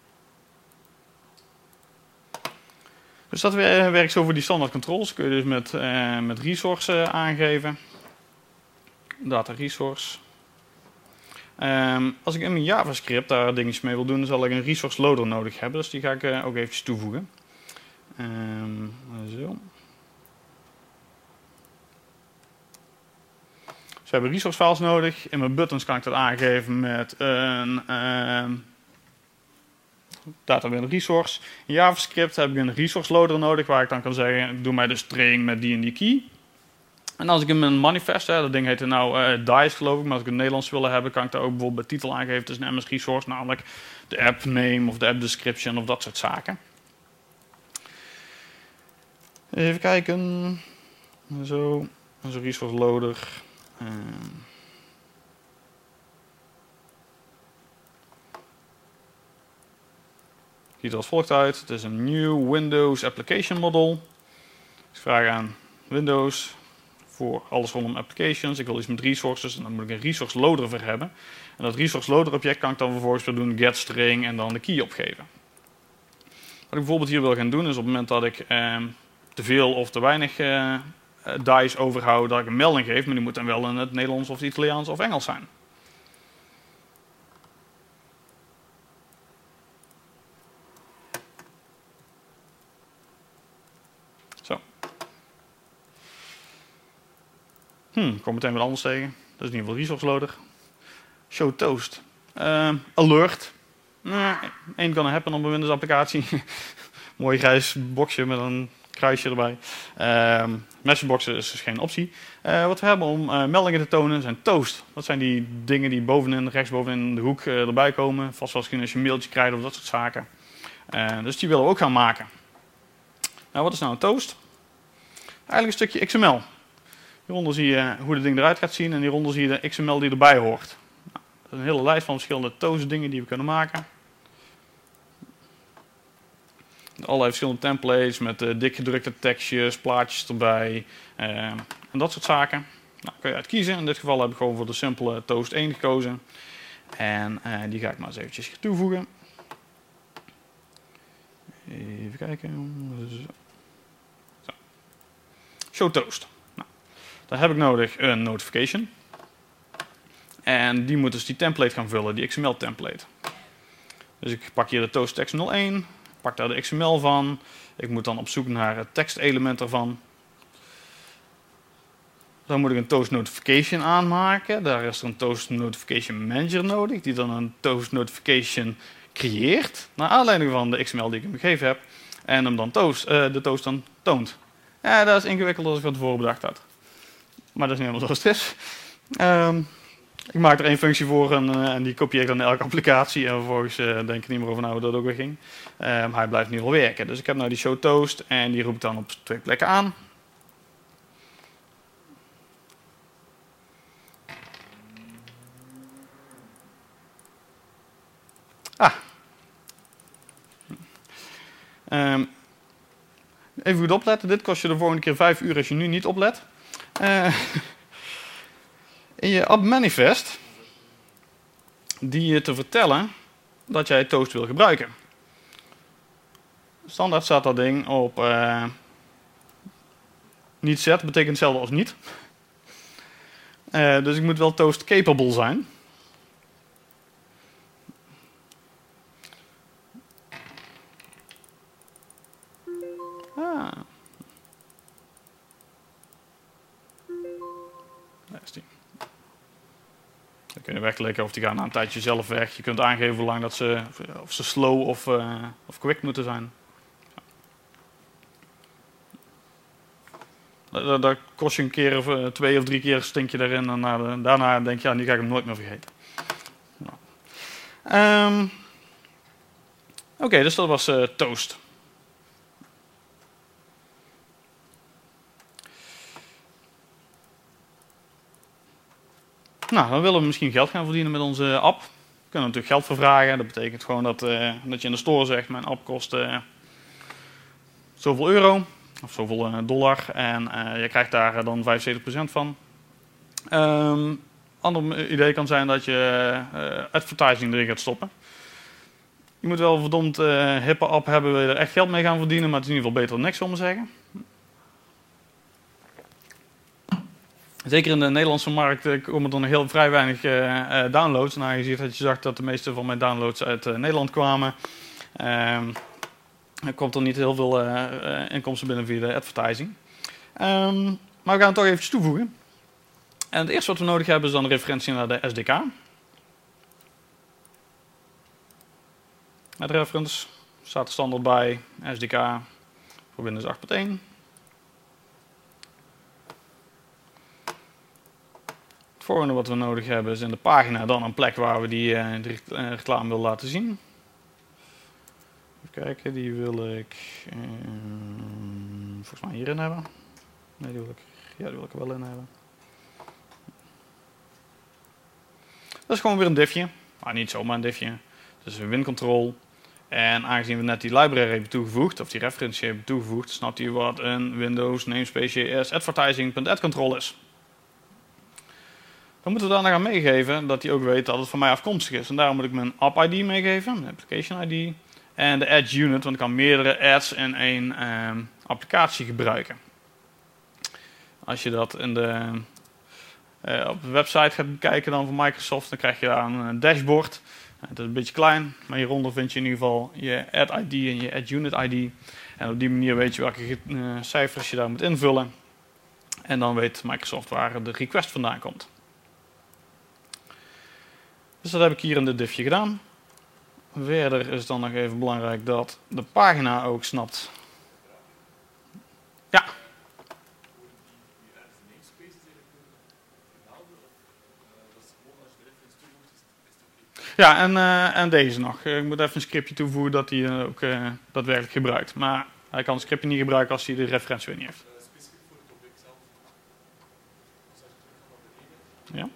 Dus dat werkt zo voor die standaard controls. Kun je dus met, uh, met resource uh, aangeven. Data resource. Um, als ik in mijn JavaScript daar dingetjes mee wil doen, dan zal ik een resource loader nodig hebben. Dus die ga ik uh, ook eventjes toevoegen. Um, zo. Dus we hebben resource files nodig. In mijn buttons kan ik dat aangeven met een um, data with resource. In JavaScript heb ik een resource loader nodig waar ik dan kan zeggen, doe mij de string met die en die key. En als ik in mijn manifest, hè, dat ding heet nou uh, dice geloof ik, maar als ik het Nederlands wil hebben, kan ik daar ook bijvoorbeeld bij titel aangeven. Het is een M S resource, namelijk de app name of de app description of dat soort zaken. Even kijken. Zo. Onze resource loader. Uh. Ziet er als volgt uit. Het is een new Windows application model. Ik vraag aan Windows voor alles rondom applications. Ik wil iets met resources en dan moet ik een resource loader voor hebben. En dat resource loader object kan ik dan vervolgens weer doen get string en dan de key opgeven. Wat ik bijvoorbeeld hier wil gaan doen is op het moment dat ik eh, te veel of te weinig uh, dice overhoud, dat ik een melding geef, maar die moet dan wel in het Nederlands of het Italiaans of Engels zijn. Zo. Hm, ik kom meteen wat anders tegen. Dat is in ieder geval resource loader. Show toast. Uh, alert. Uh, ain't gonna happen op een Windows applicatie. Mooi grijs boxje met een kruisje erbij. Uh, Messageboxen is dus geen optie. Uh, wat we hebben om uh, meldingen te tonen zijn toast. Dat zijn die dingen die bovenin, rechtsbovenin in de hoek uh, erbij komen. Vast wel eens als je een mailtje krijgt of dat soort zaken. Uh, dus die willen we ook gaan maken. Nou, wat is nou een toast? Eigenlijk een stukje X M L. Hieronder zie je hoe het ding eruit gaat zien en hieronder zie je de X M L die erbij hoort. Nou, dat is een hele lijst van verschillende toast dingen die we kunnen maken. Allerlei verschillende templates met uh, dik gedrukte tekstjes, plaatjes erbij uh, en dat soort zaken. Nou, kun je uit kiezen. In dit geval heb ik gewoon voor de simpele toast één gekozen. En uh, die ga ik maar eens eventjes toevoegen. Even kijken. Zo. Zo. Show toast. Nou, dan heb ik nodig een notification. En die moet dus die template gaan vullen, die X M L template. Dus ik pak hier de toast tekst nul één. Pak daar de X M L van. Ik moet dan op zoek naar het tekstelement ervan. Dan moet ik een Toast Notification aanmaken. Daar is er een Toast Notification Manager nodig, die dan een Toast Notification creëert, naar aanleiding van de X M L die ik hem gegeven heb, en hem dan toast, uh, de toast dan toont. Ja, dat is ingewikkelder dan ik van tevoren bedacht had. Maar dat is niet helemaal zoals het is. Um, ik maak er één functie voor en, uh, en die kopieer ik dan in elke applicatie. En vervolgens uh, denk ik niet meer over na hoe dat ook weer ging. Um, hij blijft in ieder geval werken. Dus ik heb nou die show toast en die roep ik dan op twee plekken aan. Ah. Um, even goed opletten. Dit kost je de volgende keer vijf uur als je nu niet oplet. Uh, in je app manifest die je te vertellen dat jij toast wil gebruiken. Standaard staat dat ding op uh, niet set, betekent hetzelfde als niet. Uh, dus ik moet wel toast capable zijn. Ah. Daar is die. Dan kun je wegklikken of die gaan na een tijdje zelf weg. Je kunt aangeven hoe lang dat ze, of ze slow of, uh, of quick moeten zijn. Daar, daar kost je een keer of uh, twee of drie keer stink je erin en daarna, daarna denk je, ja, nu ga ik hem nooit meer vergeten. Nou. Um, Oké, okay, dus dat was uh, toast. Nou, dan willen we misschien geld gaan verdienen met onze app. We kunnen natuurlijk geld voor vragen. Dat betekent gewoon dat, uh, dat je in de store zegt, mijn app kost uh, zoveel euro. Of zoveel uh, dollar. En uh, je krijgt daar dan vijfenzeventig procent van. Een um, ander idee kan zijn dat je uh, advertising erin gaat stoppen. Je moet wel een verdomd uh, hippe app hebben, wil je er echt geld mee gaan verdienen. Maar het is in ieder geval beter dan niks, om te zeggen. Zeker in de Nederlandse markt komen er nog heel vrij weinig uh, downloads. Nou, je ziet dat je zag dat de meeste van mijn downloads uit uh, Nederland kwamen. Uh, er komt er niet heel veel uh, uh, inkomsten binnen via de advertising. Um, maar we gaan het toch even toevoegen. En het eerste wat we nodig hebben is dan een referentie naar de S D K. Het reference staat er standaard bij, S D K voor Windows acht punt één. Het volgende wat we nodig hebben is in de pagina dan een plek waar we die, uh, die reclame willen laten zien. Even kijken, die wil ik uh, volgens mij hierin hebben. Nee, die wil ik, ja, die wil ik er wel in hebben. Dat is gewoon weer een diffje, maar niet zomaar een diffje. Dus een WinControl. En aangezien we net die library hebben toegevoegd, of die referentie hebben toegevoegd, snapt u wat een Windows namespace J S advertising.add-control is. Dan moeten we daarna gaan meegeven dat hij ook weet dat het van mij afkomstig is. En daarom moet ik mijn app I D meegeven, mijn application I D. En de ads unit, want ik kan meerdere ads in één eh, applicatie gebruiken. Als je dat in de, uh, op de website gaat bekijken dan van Microsoft, dan krijg je daar een dashboard. Het is een beetje klein, maar hieronder vind je in ieder geval je ad I D en je ad unit I D. En op die manier weet je welke uh, cijfers je daar moet invullen. En dan weet Microsoft waar de request vandaan komt. Dus dat heb ik hier in dit diffje gedaan. Verder is het dan nog even belangrijk dat de pagina ook snapt. Ja. Ja, en, uh, en deze nog. Ik moet even een scriptje toevoegen dat hij uh, ook uh, daadwerkelijk gebruikt. Maar hij kan het scriptje niet gebruiken als hij de referentie weer niet heeft. Ja.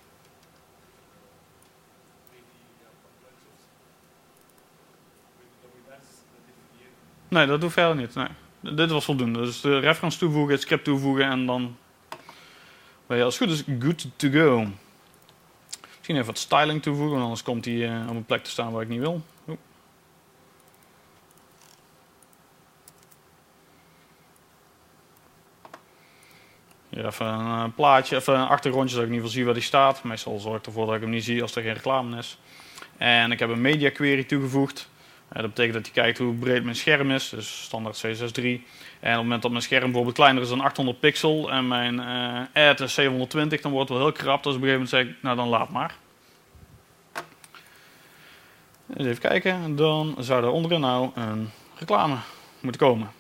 Nee, dat doe ik verder niet. Nee. Dit was voldoende. Dus de reference toevoegen, het script toevoegen en dan ben je als het goed is good to go. Misschien even wat styling toevoegen, want anders komt hij uh, op een plek te staan waar ik niet wil. Oeh. Hier even een uh, plaatje, even een achtergrondje zodat ik in ieder geval zie waar die staat. Meestal zorg ik ervoor dat ik hem niet zie als er geen reclame is. En ik heb een media query toegevoegd. dat betekent dat hij kijkt hoe breed mijn scherm is, dus standaard C S S drie. En op het moment dat mijn scherm bijvoorbeeld kleiner is dan achthonderd pixel en mijn uh, ad is zevenhonderdtwintig, dan wordt het wel heel krap. Dus op een gegeven moment zeg ik, nou dan laat maar. Dus even kijken, dan zou er onderin nou een reclame moeten komen.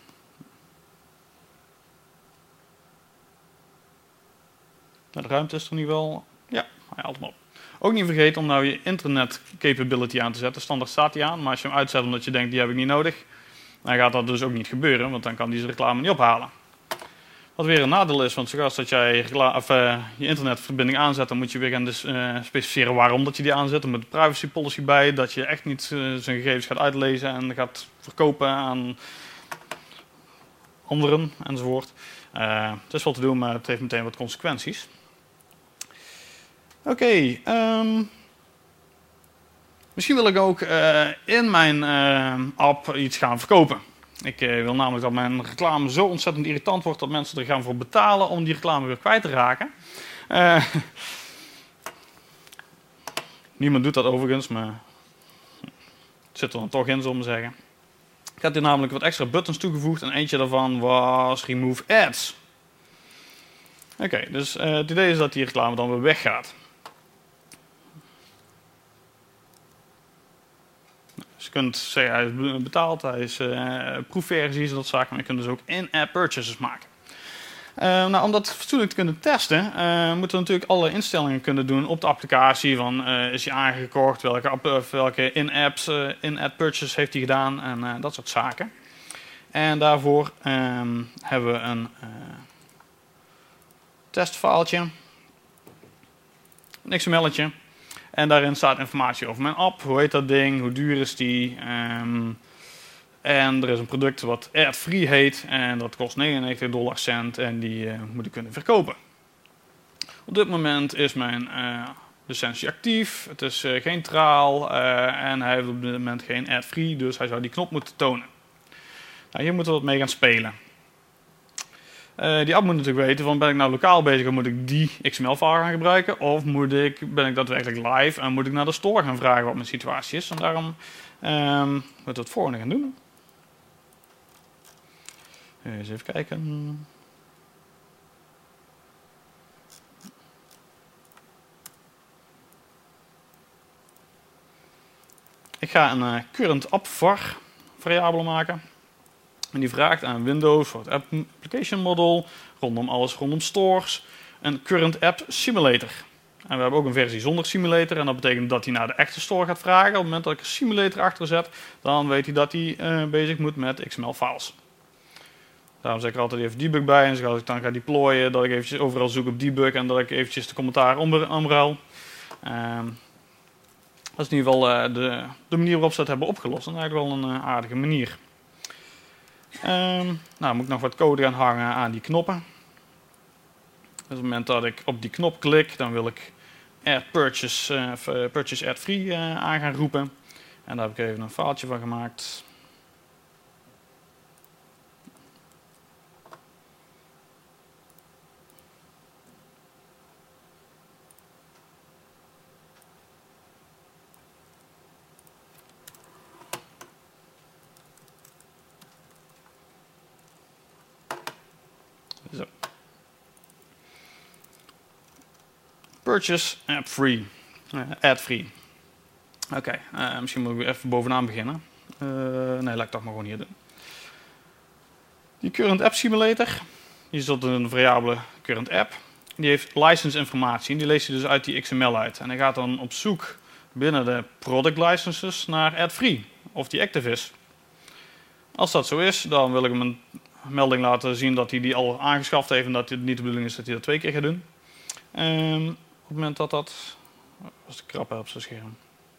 De ruimte is er nu wel. Ja, hij haalt hem op. Ook niet vergeten om nou je internet capability aan te zetten. Standaard staat die aan, maar als je hem uitzet omdat je denkt die heb ik niet nodig, dan gaat dat dus ook niet gebeuren, want dan kan die zijn reclame niet ophalen. Wat weer een nadeel is, want zoals dat jij of, uh, je internetverbinding aanzet, dan moet je weer gaan dus, uh, specificeren waarom dat je die aanzet. Er moet een privacy policy bij, dat je echt niet uh, zijn gegevens gaat uitlezen en gaat verkopen aan anderen enzovoort. Uh, het is wel te doen, maar het heeft meteen wat consequenties. Oké, okay, um, misschien wil ik ook uh, in mijn uh, app iets gaan verkopen. Ik uh, wil namelijk dat mijn reclame zo ontzettend irritant wordt dat mensen er gaan voor betalen om die reclame weer kwijt te raken. Uh, niemand doet dat overigens, maar het zit er dan toch in, zullen we zeggen. Ik had hier namelijk wat extra buttons toegevoegd en eentje daarvan was Remove Ads. Oké, okay, dus uh, het idee is dat die reclame dan weer weggaat. Dus je kunt zeggen, hij is betaald, hij is uh, proefversies, dat zaken, maar je kunt dus ook in-app purchases maken. Uh, nou, om dat fatsoenlijk te kunnen testen, uh, moeten we natuurlijk alle instellingen kunnen doen op de applicatie. Van, uh, is hij aangekocht, welke, welke in-apps, uh, in-app purchases heeft hij gedaan en uh, dat soort zaken. En daarvoor um, hebben we een uh, testfiletje, een X M L'tje. En daarin staat informatie over mijn app, hoe heet dat ding, hoe duur is die. Um, en er is een product wat ad-free heet en dat kost negenennegentig dollar cent en die uh, moet ik kunnen verkopen. Op dit moment is mijn uh, licentie actief, het is uh, geen traal uh, en hij heeft op dit moment geen ad-free, dus hij zou die knop moeten tonen. Nou, hier moeten we wat mee gaan spelen. Uh, die app moet natuurlijk weten van ben ik nou lokaal bezig of moet ik die X M L-file gaan gebruiken of moet ik, ben ik daadwerkelijk live en moet ik naar de store gaan vragen wat mijn situatie is. En daarom um, moeten we het volgende gaan doen. Eens even kijken. Ik ga een uh, current app var variabele maken. En die vraagt aan Windows voor het application model, rondom alles rondom stores, een current app simulator. En we hebben ook een versie zonder simulator en dat betekent dat hij naar de echte store gaat vragen. Op het moment dat ik een simulator achter zet, dan weet hij dat hij uh, bezig moet met X M L-files. Daarom zeg ik er altijd even debug bij en als ik dan ga deployen, dat ik eventjes overal zoek op debug en dat ik eventjes de commentaar omruil. Um, dat is in ieder geval uh, de, de manier waarop ze dat hebben opgelost. En eigenlijk wel een uh, aardige manier. Um, nou, moet ik nog wat code gaan hangen aan die knoppen. Dus op het moment dat ik op die knop klik, dan wil ik add purchase, uh, purchase add free uh, aan gaan roepen. En daar heb ik even een foutje van gemaakt. Zo. Purchase app free. Uh, ad free. Oké, okay, uh, misschien moet ik even bovenaan beginnen. Uh, nee, laat ik dat maar gewoon hier doen. Die current app simulator. Hier zit een variabele current app. Die heeft license informatie. En die leest hij dus uit die X M L uit. En hij gaat dan op zoek binnen de product licenses naar ad free. Of die active is. Als dat zo is, dan wil ik hem een melding laten zien dat hij die al aangeschaft heeft en dat het niet de bedoeling is dat hij dat twee keer gaat doen. Um, op het moment dat dat... was de krap op zijn scherm.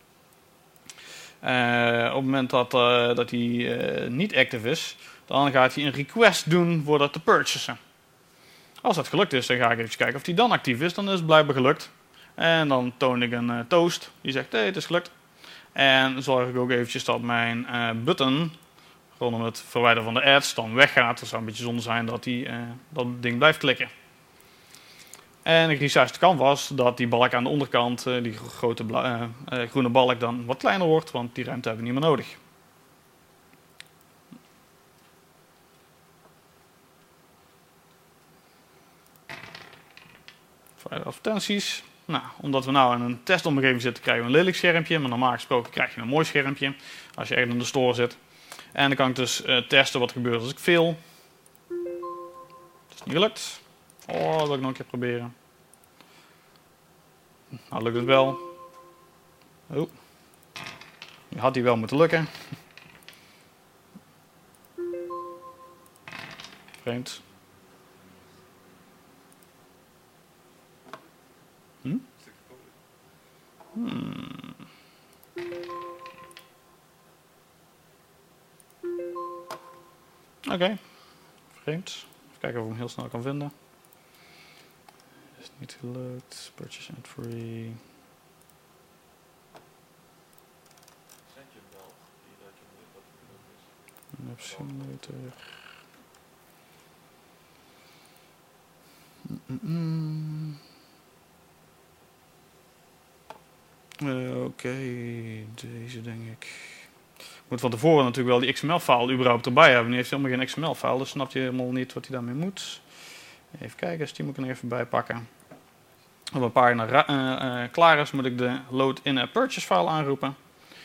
Uh, op het moment dat, uh, dat hij uh, niet active is, dan gaat hij een request doen voor dat te purchasen. Als dat gelukt is, dan ga ik even kijken of hij dan actief is. Dan is het blijkbaar gelukt. En dan toon ik een uh, toast die zegt, hé, hey, het is gelukt. En zorg ik ook eventjes dat mijn uh, button rondom het verwijderen van de ads dan weggaat. Het zou een beetje zonde zijn dat die, uh, dat ding blijft klikken. En ik resize de canvas dat die balk aan de onderkant, uh, die grote uh, uh, groene balk, dan wat kleiner wordt, want die ruimte hebben we niet meer nodig. Verwijder advertenties. Nou, omdat we nou in een testomgeving zitten, krijgen we een lelijk schermpje. Maar normaal gesproken krijg je een mooi schermpje als je echt in de store zit. En dan kan ik dus uh, testen wat er gebeurt als ik fail. Dat is niet gelukt. Oh, dat wil ik nog een keer proberen. Nou, lukt het wel. Oh. Die had die wel moeten lukken. Vreemd. Hm? Hmm. Oké, okay. Vreemd. Even kijken of ik hem heel snel kan vinden. Is niet gelukt. Purchase and free. Map simulator. Mm -mm. Uh, Oké, okay. Deze denk ik. Ik moet van tevoren natuurlijk wel die X M L-file überhaupt erbij hebben. Nu heeft hij helemaal geen X M L-file, dus snapt hij helemaal niet wat hij daarmee moet. Even kijken, dus die moet ik er nog even bij pakken. Als een pagina uh, uh, klaar is, moet ik de load in a purchase file aanroepen.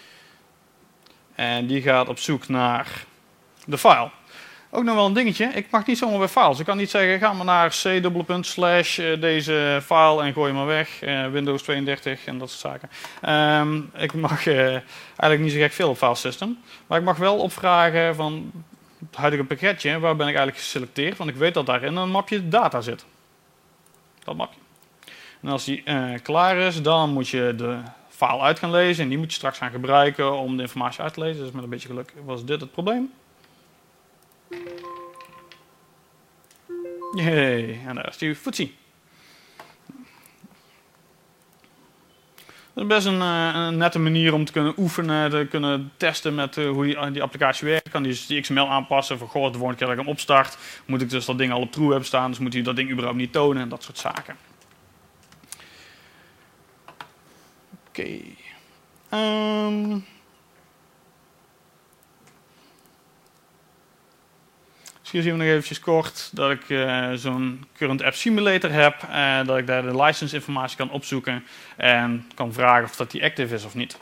En die gaat op zoek naar de file. Ook nog wel een dingetje, ik mag niet zomaar bij files. Ik kan niet zeggen, ga maar naar c dubbele punt slash deze file en gooi maar weg. Uh, Windows tweeëndertig en dat soort zaken. Um, ik mag uh, eigenlijk niet zo gek veel op file system. Maar ik mag wel opvragen van het huidige pakketje, waar ben ik eigenlijk geselecteerd. Want ik weet dat daarin een mapje data zit. Dat mapje. En als die uh, klaar is, dan moet je de file uit gaan lezen. En die moet je straks gaan gebruiken om de informatie uit te lezen. Dus met een beetje geluk was dit het probleem. Jee, en daar is die footsie. Dat is best een, een nette manier om te kunnen oefenen, te kunnen testen met uh, hoe die, die applicatie werkt. Ik kan die, dus die X M L aanpassen voor, goh, de volgende keer dat ik hem opstart, moet ik dus dat ding al op true hebben staan, dus moet hij dat ding überhaupt niet tonen en dat soort zaken. Oké. Okay. Um, Misschien zien we nog eventjes kort dat ik uh, zo'n Current App Simulator heb. Uh, dat ik daar de license informatie kan opzoeken. En kan vragen of dat die active is of niet.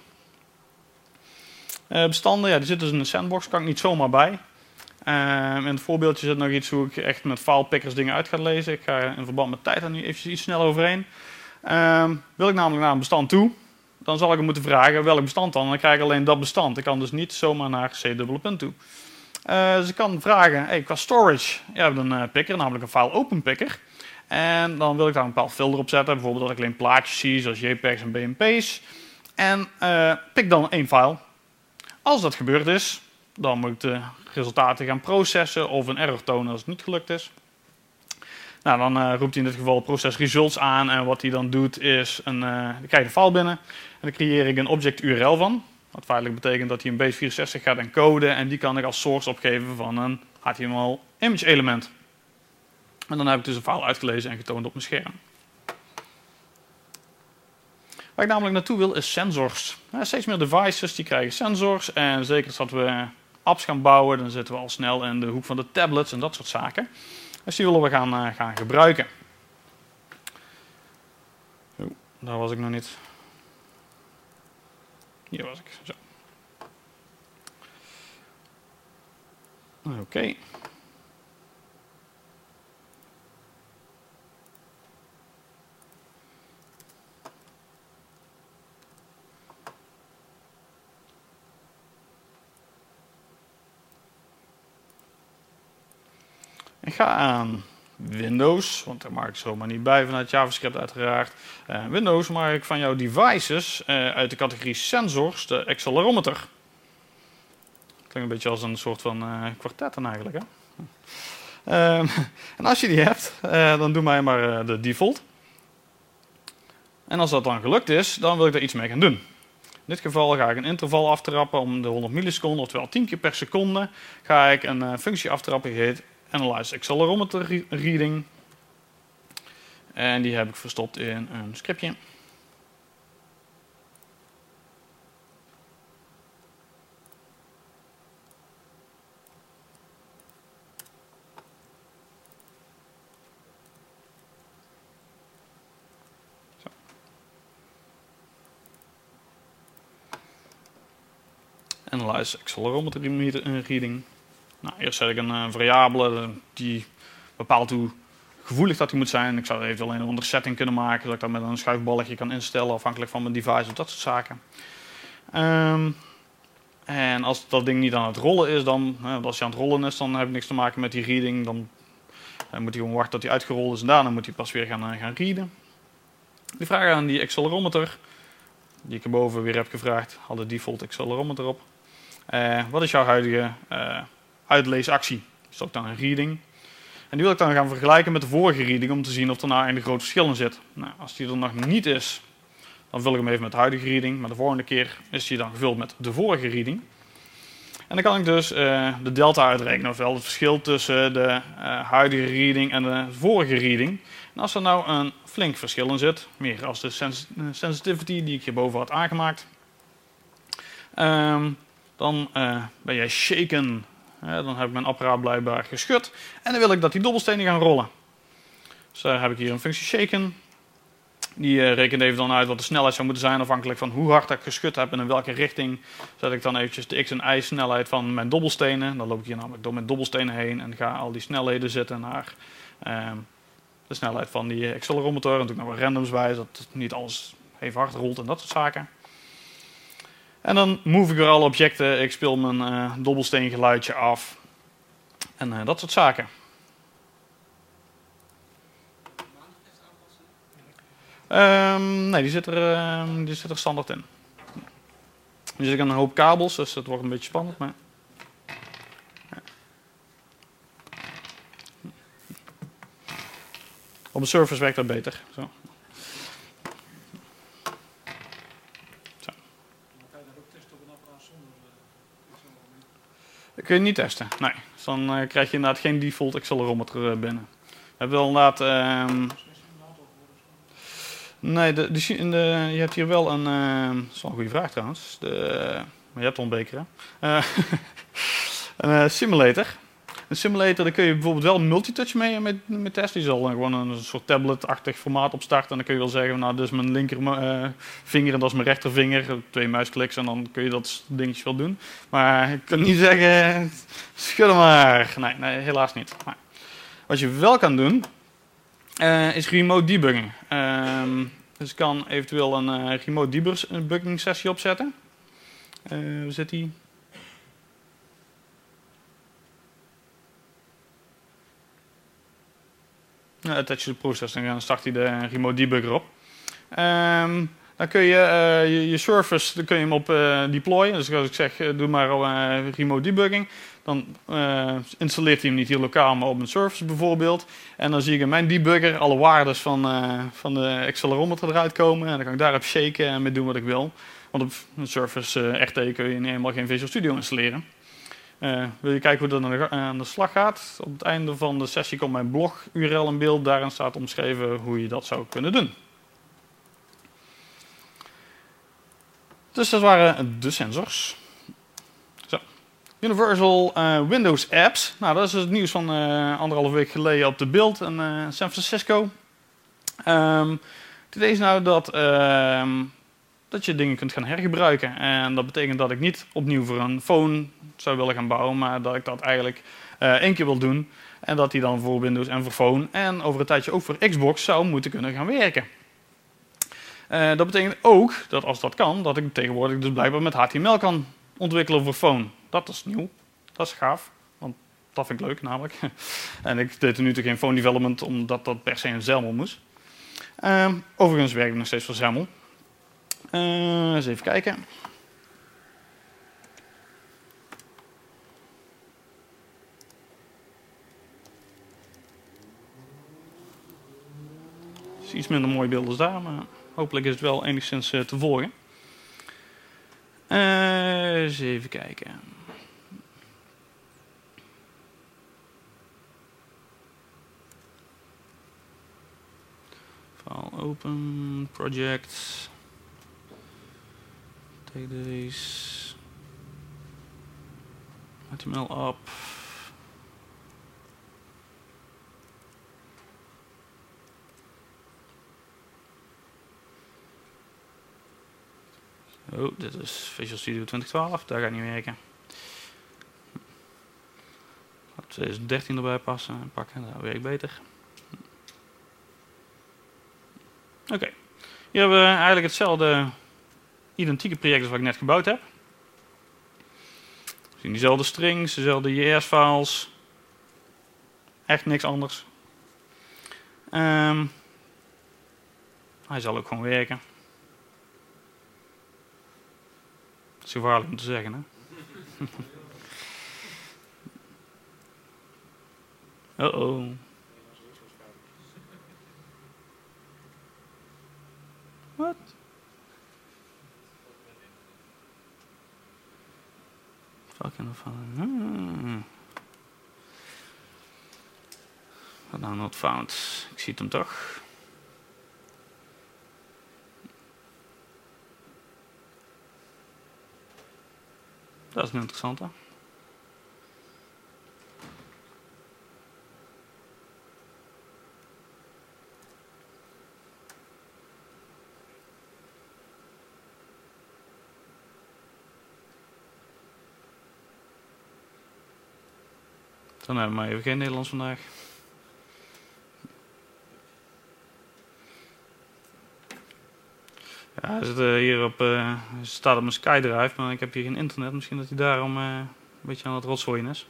Uh, bestanden, ja, die zitten dus in een sandbox. Kan ik niet zomaar bij. Uh, in het voorbeeldje zit nog iets hoe ik echt met filepickers dingen uit ga lezen. Ik ga in verband met tijd er nu eventjes iets sneller overheen. Uh, wil ik namelijk naar een bestand toe. Dan zal ik hem moeten vragen welk bestand dan. En dan krijg ik alleen dat bestand. Ik kan dus niet zomaar naar c dubbele punt toe. Uh, dus ik kan vragen, hey, qua storage, je hebt een uh, picker, namelijk een file open picker. En dan wil ik daar een bepaald filter op zetten, bijvoorbeeld dat ik alleen plaatjes zie, zoals JPEG's en B M P's. En uh, pik dan één file. Als dat gebeurd is, dan moet ik de resultaten gaan processen of een error tonen als het niet gelukt is. Nou, dan uh, roept hij in dit geval process results aan en wat hij dan doet is, een, uh, dan krijg je de file binnen en dan creëer ik een object U R L van. Wat feitelijk betekent dat hij een base vierenzestig gaat encoden en die kan ik als source opgeven van een H T M L image element. En dan heb ik dus een file uitgelezen en getoond op mijn scherm. Waar ik namelijk naartoe wil is sensors. Ja, steeds meer devices die krijgen sensors en zeker als we apps gaan bouwen, dan zitten we al snel in de hoek van de tablets en dat soort zaken. Dus die willen we gaan, uh, gaan gebruiken. Oh, daar was ik nog niet. Hier was ik. Zo. Oké. Okay. Ik ga aan Windows, want daar maak ik zomaar niet bij vanuit JavaScript uiteraard. Uh, Windows maak ik van jouw devices uh, uit de categorie sensors de accelerometer. Klinkt een beetje als een soort van uh, kwartetten eigenlijk, hè? Uh, en als je die hebt, uh, dan doe mij maar uh, de default. En als dat dan gelukt is, dan wil ik daar iets mee gaan doen. In dit geval ga ik een interval aftrappen om de honderd milliseconden, oftewel tien keer per seconde, ga ik een uh, functie aftrappen die heet Analyze Accelerometer Reading. En die heb ik verstopt in een scriptje. Analyze accelerometer reading. Nou, eerst zet ik een uh, variabele die bepaalt hoe gevoelig dat die moet zijn. Ik zou er eventueel een of andere setting kunnen maken, zodat ik dat met een schuifballetje kan instellen, afhankelijk van mijn device of dat soort zaken. Um, en als dat ding niet aan het rollen is, dan, uh, als hij aan het rollen is, dan heb ik niks te maken met die reading. Dan uh, moet hij gewoon wachten tot hij uitgerold is en daarna moet hij pas weer gaan, uh, gaan readen. Die vraag aan die accelerometer, die ik erboven weer heb gevraagd, had de default accelerometer op. Uh, wat is jouw huidige uh, uitleesactie? Is dat dan een reading? En die wil ik dan gaan vergelijken met de vorige reading om te zien of er nou een groot verschil in zit. Nou, als die er nog niet is, dan vul ik hem even met de huidige reading. Maar de volgende keer is die dan gevuld met de vorige reading. En dan kan ik dus uh, de delta uitrekenen, ofwel het verschil tussen de uh, huidige reading en de vorige reading. En als er nou een flink verschil in zit, meer als de sens sensitivity die ik hierboven had aangemaakt, um, dan uh, ben jij shaken. Ja, dan heb ik mijn apparaat blijkbaar geschud. En dan wil ik dat die dobbelstenen gaan rollen. Dus daar heb ik hier een functie shaken. Die uh, rekent even dan uit wat de snelheid zou moeten zijn, afhankelijk van hoe hard ik geschud heb en in welke richting. Zet ik dan eventjes de x en y snelheid van mijn dobbelstenen. Dan loop ik hier namelijk door mijn dobbelstenen heen en ga al die snelheden zetten naar uh, de snelheid van die accelerometer. En doe ik nog wel randoms bij, zodat niet alles even hard rolt en dat soort zaken. En dan move ik weer alle objecten, ik speel mijn uh, dobbelsteengeluidje af en uh, dat soort zaken. Um, nee, die zit, er, uh, die zit er standaard in. Er zit een hoop kabels, dus dat wordt een beetje spannend. Maar... Ja. Op een Surface werkt dat beter. Zo. Dat kun je niet testen, nee. Dus dan uh, krijg je inderdaad geen default accelerometer uh, binnen. We hebben wel inderdaad... Uh, nee, de, de, de, je hebt hier wel een... Uh, dat is wel een goede vraag trouwens. De, maar je hebt al een beker, hè? Uh, een uh, simulator. Een simulator, daar kun je bijvoorbeeld wel multitouch mee, mee, mee testen. Je zal gewoon een soort tablet-achtig formaat opstarten. En dan kun je wel zeggen, nou, dit is mijn linker uh, vinger en dat is mijn rechtervinger. Twee muiskliks en dan kun je dat dingetje wel doen. Maar ik kan niet zeggen, schud hem maar. Nee, nee, helaas niet. Maar wat je wel kan doen, uh, is remote debuggen. Uh, dus ik kan eventueel een uh, remote debugging sessie opzetten. Uh, waar zit die? Attach to the process en dan start hij de remote debugger op. Um, dan kun je uh, je, je service, dan kun je hem op uh, deployen. Dus als ik zeg, uh, doe maar uh, remote debugging. Dan uh, installeert hij hem niet hier lokaal, maar op een service bijvoorbeeld. En dan zie ik in mijn debugger alle waardes van, uh, van de accelerometer eruit komen. En dan kan ik daarop shaken en mee doen wat ik wil. Want op een service uh, R T kun je helemaal geen Visual Studio installeren. Uh, wil je kijken hoe dat aan de, aan de slag gaat? Op het einde van de sessie komt mijn blog U R L in beeld. Daarin staat omschreven hoe je dat zou kunnen doen. Dus dat waren de sensors. Zo. Universal uh, Windows Apps. Nou, dat is het nieuws van uh, anderhalf week geleden op de Build in uh, San Francisco. Um, het idee is nou dat... Uh, dat je dingen kunt gaan hergebruiken. En dat betekent dat ik niet opnieuw voor een phone zou willen gaan bouwen, maar dat ik dat eigenlijk uh, één keer wil doen. En dat die dan voor Windows en voor phone en over een tijdje ook voor Xbox zou moeten kunnen gaan werken. Uh, dat betekent ook dat als dat kan, dat ik tegenwoordig dus blijkbaar met H T M L kan ontwikkelen voor phone. Dat is nieuw. Dat is gaaf. Want dat vind ik leuk namelijk. En ik deed er nu toch geen phone development omdat dat per se een XAML moest. Uh, overigens werk ik nog steeds voor XAML. Uh, eens even kijken. Het is iets minder mooi beeld als daar, maar hopelijk is het wel enigszins uh, te volgen. Uh, eens even kijken. File open, project. Take deze. H T M L up. Oh, dit is Visual Studio twintig twaalf, daar gaat niet werken. twintig dertien erbij passen en pakken, dat werkt beter. Oké, okay. Hier hebben we eigenlijk hetzelfde identieke project als wat ik net gebouwd heb. We zien diezelfde strings, dezelfde J S-files. Echt niks anders. Um, hij zal ook gewoon werken. Dat is gevaarlijk om te zeggen, hè? Uh-oh. Wat? Fucking hmm. Wat nou not found? Ik zie het hem toch. Dat is een interessante. Dan hebben we maar even geen Nederlands vandaag. Ja, hij zit uh, hier op, uh, staat op mijn SkyDrive, maar ik heb hier geen internet. Misschien dat hij daarom uh, een beetje aan het rotzooien is.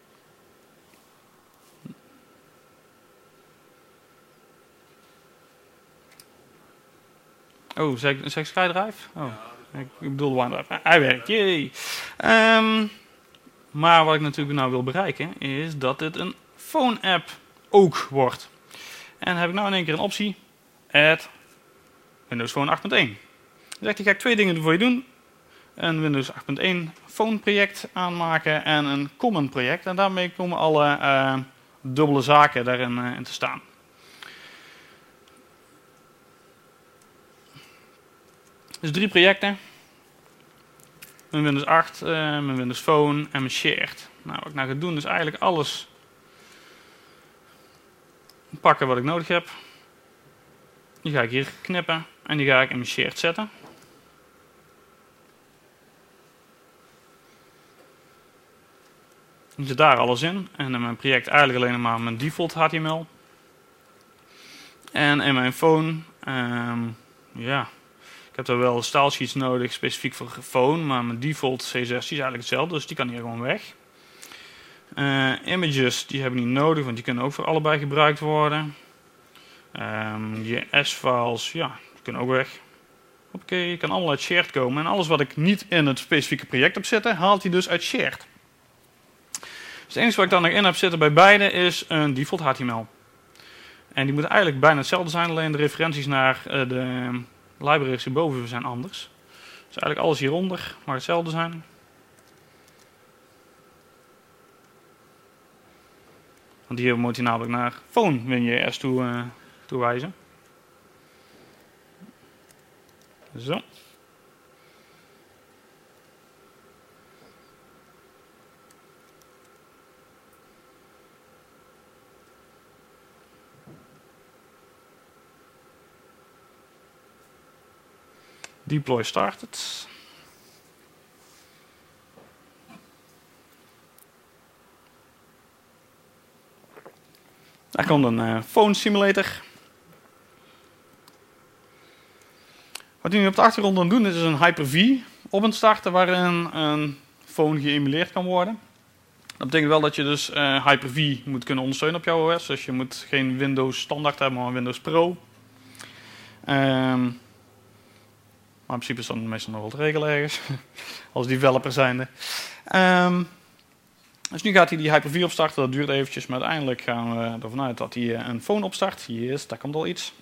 Oh, zeg, zeg SkyDrive? Oh, ik, ik bedoel OneDrive. Hij werkt, jee. Um, maar wat ik natuurlijk nou wil bereiken, is dat dit een phone-app ook wordt. En dan heb ik nou in één keer een optie. Add Windows Phone acht punt één. Dan zegt hij, ga ik twee dingen voor je doen. Een Windows acht punt één phone project aanmaken en een common project. En daarmee komen alle uh, dubbele zaken daarin uh, in te staan. Dus drie projecten. Mijn Windows acht, uh, mijn Windows Phone en mijn Shared. Nou, wat ik nou ga doen is eigenlijk alles pakken wat ik nodig heb. Die ga ik hier knippen en die ga ik in mijn Shared zetten. Er zit daar alles in. En in mijn project eigenlijk alleen maar mijn default H T M L. En in mijn phone, um, ja, ik heb er wel stylesheets nodig specifiek voor phone, maar mijn default C S S is eigenlijk hetzelfde, dus die kan hier gewoon weg. Uh, images, die heb ik niet nodig, want die kunnen ook voor allebei gebruikt worden. Um, J S-files, ja, die kunnen ook weg. Oké, je kan allemaal uit Shared komen. En alles wat ik niet in het specifieke project heb zitten, haalt hij dus uit Shared. Dus het enige wat ik dan nog in heb zitten bij beide is een default H T M L. En die moet eigenlijk bijna hetzelfde zijn, alleen de referenties naar uh, de libraries hierboven zijn anders. Dus eigenlijk alles hieronder mag hetzelfde zijn. Want hier moet hij namelijk naar phone WinJS toe, uh, toe wijzen. Zo. Deploy started. Daar komt een uh, phone simulator. Wat we nu op de achtergrond aan doen is een Hyper-V op een starten waarin een phone geëmuleerd kan worden. Dat betekent wel dat je dus uh, Hyper-V moet kunnen ondersteunen op jouw O S. Dus je moet geen Windows standaard hebben, maar een Windows Pro. Um, maar in principe is dat meestal nog wel te regelen ergens. Als developer zijnde. Um, dus nu gaat hij die Hyper-V opstarten. Dat duurt eventjes, maar uiteindelijk gaan we ervan uit dat hij een phone opstart. Hier is, daar komt al iets.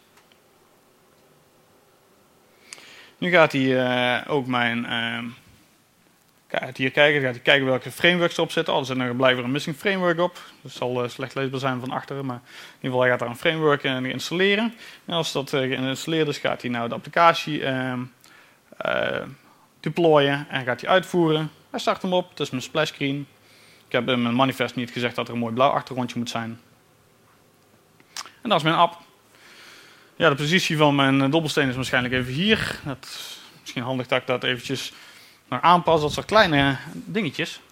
Nu gaat hij uh, ook mijn... Uh, gaat hier kijken, gaat hij kijken welke frameworks erop zitten. Oh, er zit nog blijven een missing framework op. Dat zal uh, slecht leesbaar zijn van achteren, maar in ieder geval hij gaat daar een framework in installeren. En als dat uh, geïnstalleerd is, gaat hij nou de applicatie uh, uh, deployen en gaat hij uitvoeren. Hij start hem op, het is mijn splash screen. Ik heb in mijn manifest niet gezegd dat er een mooi blauw achtergrondje moet zijn. En dat is mijn app. Ja, de positie van mijn dobbelsteen is waarschijnlijk even hier. Dat Misschien handig dat ik dat eventjes naar aanpas. Dat soort kleine dingetjes.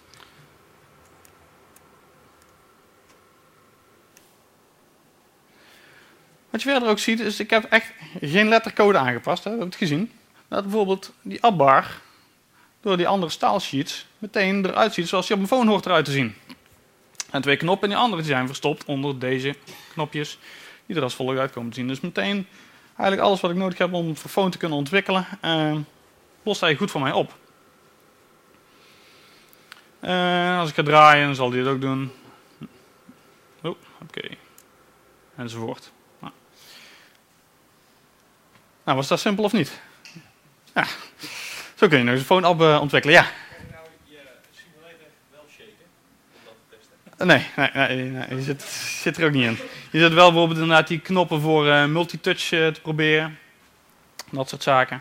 Wat je verder ook ziet, is ik heb echt geen lettercode aangepast. Hè? We hebben het gezien. Dat bijvoorbeeld die appbar door die andere stylesheets meteen eruit ziet zoals die op mijn phone hoort eruit te zien. En twee knoppen en die andere die zijn verstopt onder deze knopjes die er als volgt uit komen te zien. Dus meteen eigenlijk alles wat ik nodig heb om voor phone te kunnen ontwikkelen, eh, lost hij goed voor mij op. Uh, als ik ga draaien, dan zal hij het ook doen. Oh, oké. Okay. Enzovoort. Nou. nou, was dat simpel of niet? Ja. Zo kun je nog eens een phone-app uh, ontwikkelen, ja. Kan je nou je simulator wel shaken om dat te testen? Nee, nee, nee, nee je zit, zit er ook niet in. Je zet wel bijvoorbeeld inderdaad die knoppen voor uh, multitouch uh, te proberen. Dat soort zaken.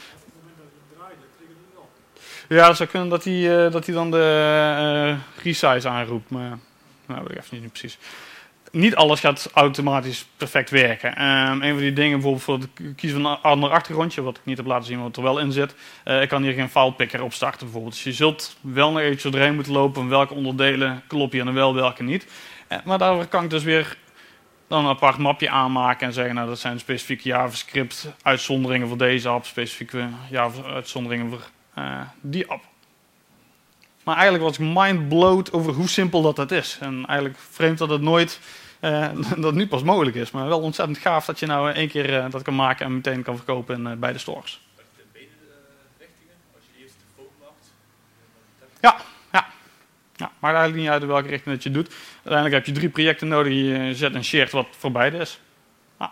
Ja, dat zou kunnen dat hij, uh, dat hij dan de uh, resize aanroept, maar nou, weet ik even niet precies. Niet alles gaat automatisch perfect werken. Um, een van die dingen, bijvoorbeeld voor het kiezen van een ander achtergrondje, wat ik niet heb laten zien, wat er wel in zit. Uh, ik kan hier geen filepicker op starten bijvoorbeeld. Dus je zult wel nog eventjes doorheen moeten lopen, welke onderdelen klop je en wel, welke niet. Uh, maar daarvoor kan ik dus weer dan een apart mapje aanmaken en zeggen, nou dat zijn specifieke JavaScript uitzonderingen voor deze app, specifieke Java uitzonderingen voor uh, die app. Maar eigenlijk was ik mindblowed over hoe simpel dat het is. En eigenlijk vreemd dat het nooit, uh, dat het nu pas mogelijk is. Maar wel ontzettend gaaf dat je nou één keer uh, dat kan maken en meteen kan verkopen in uh, beide stores. Werkt het in beide uh, richtingen? Als je eerst de phone maakt? Ja, ja. Ja, maakt eigenlijk niet uit in welke richting dat je doet. Uiteindelijk heb je drie projecten nodig. Je zet en shared wat voor beide is. Ja.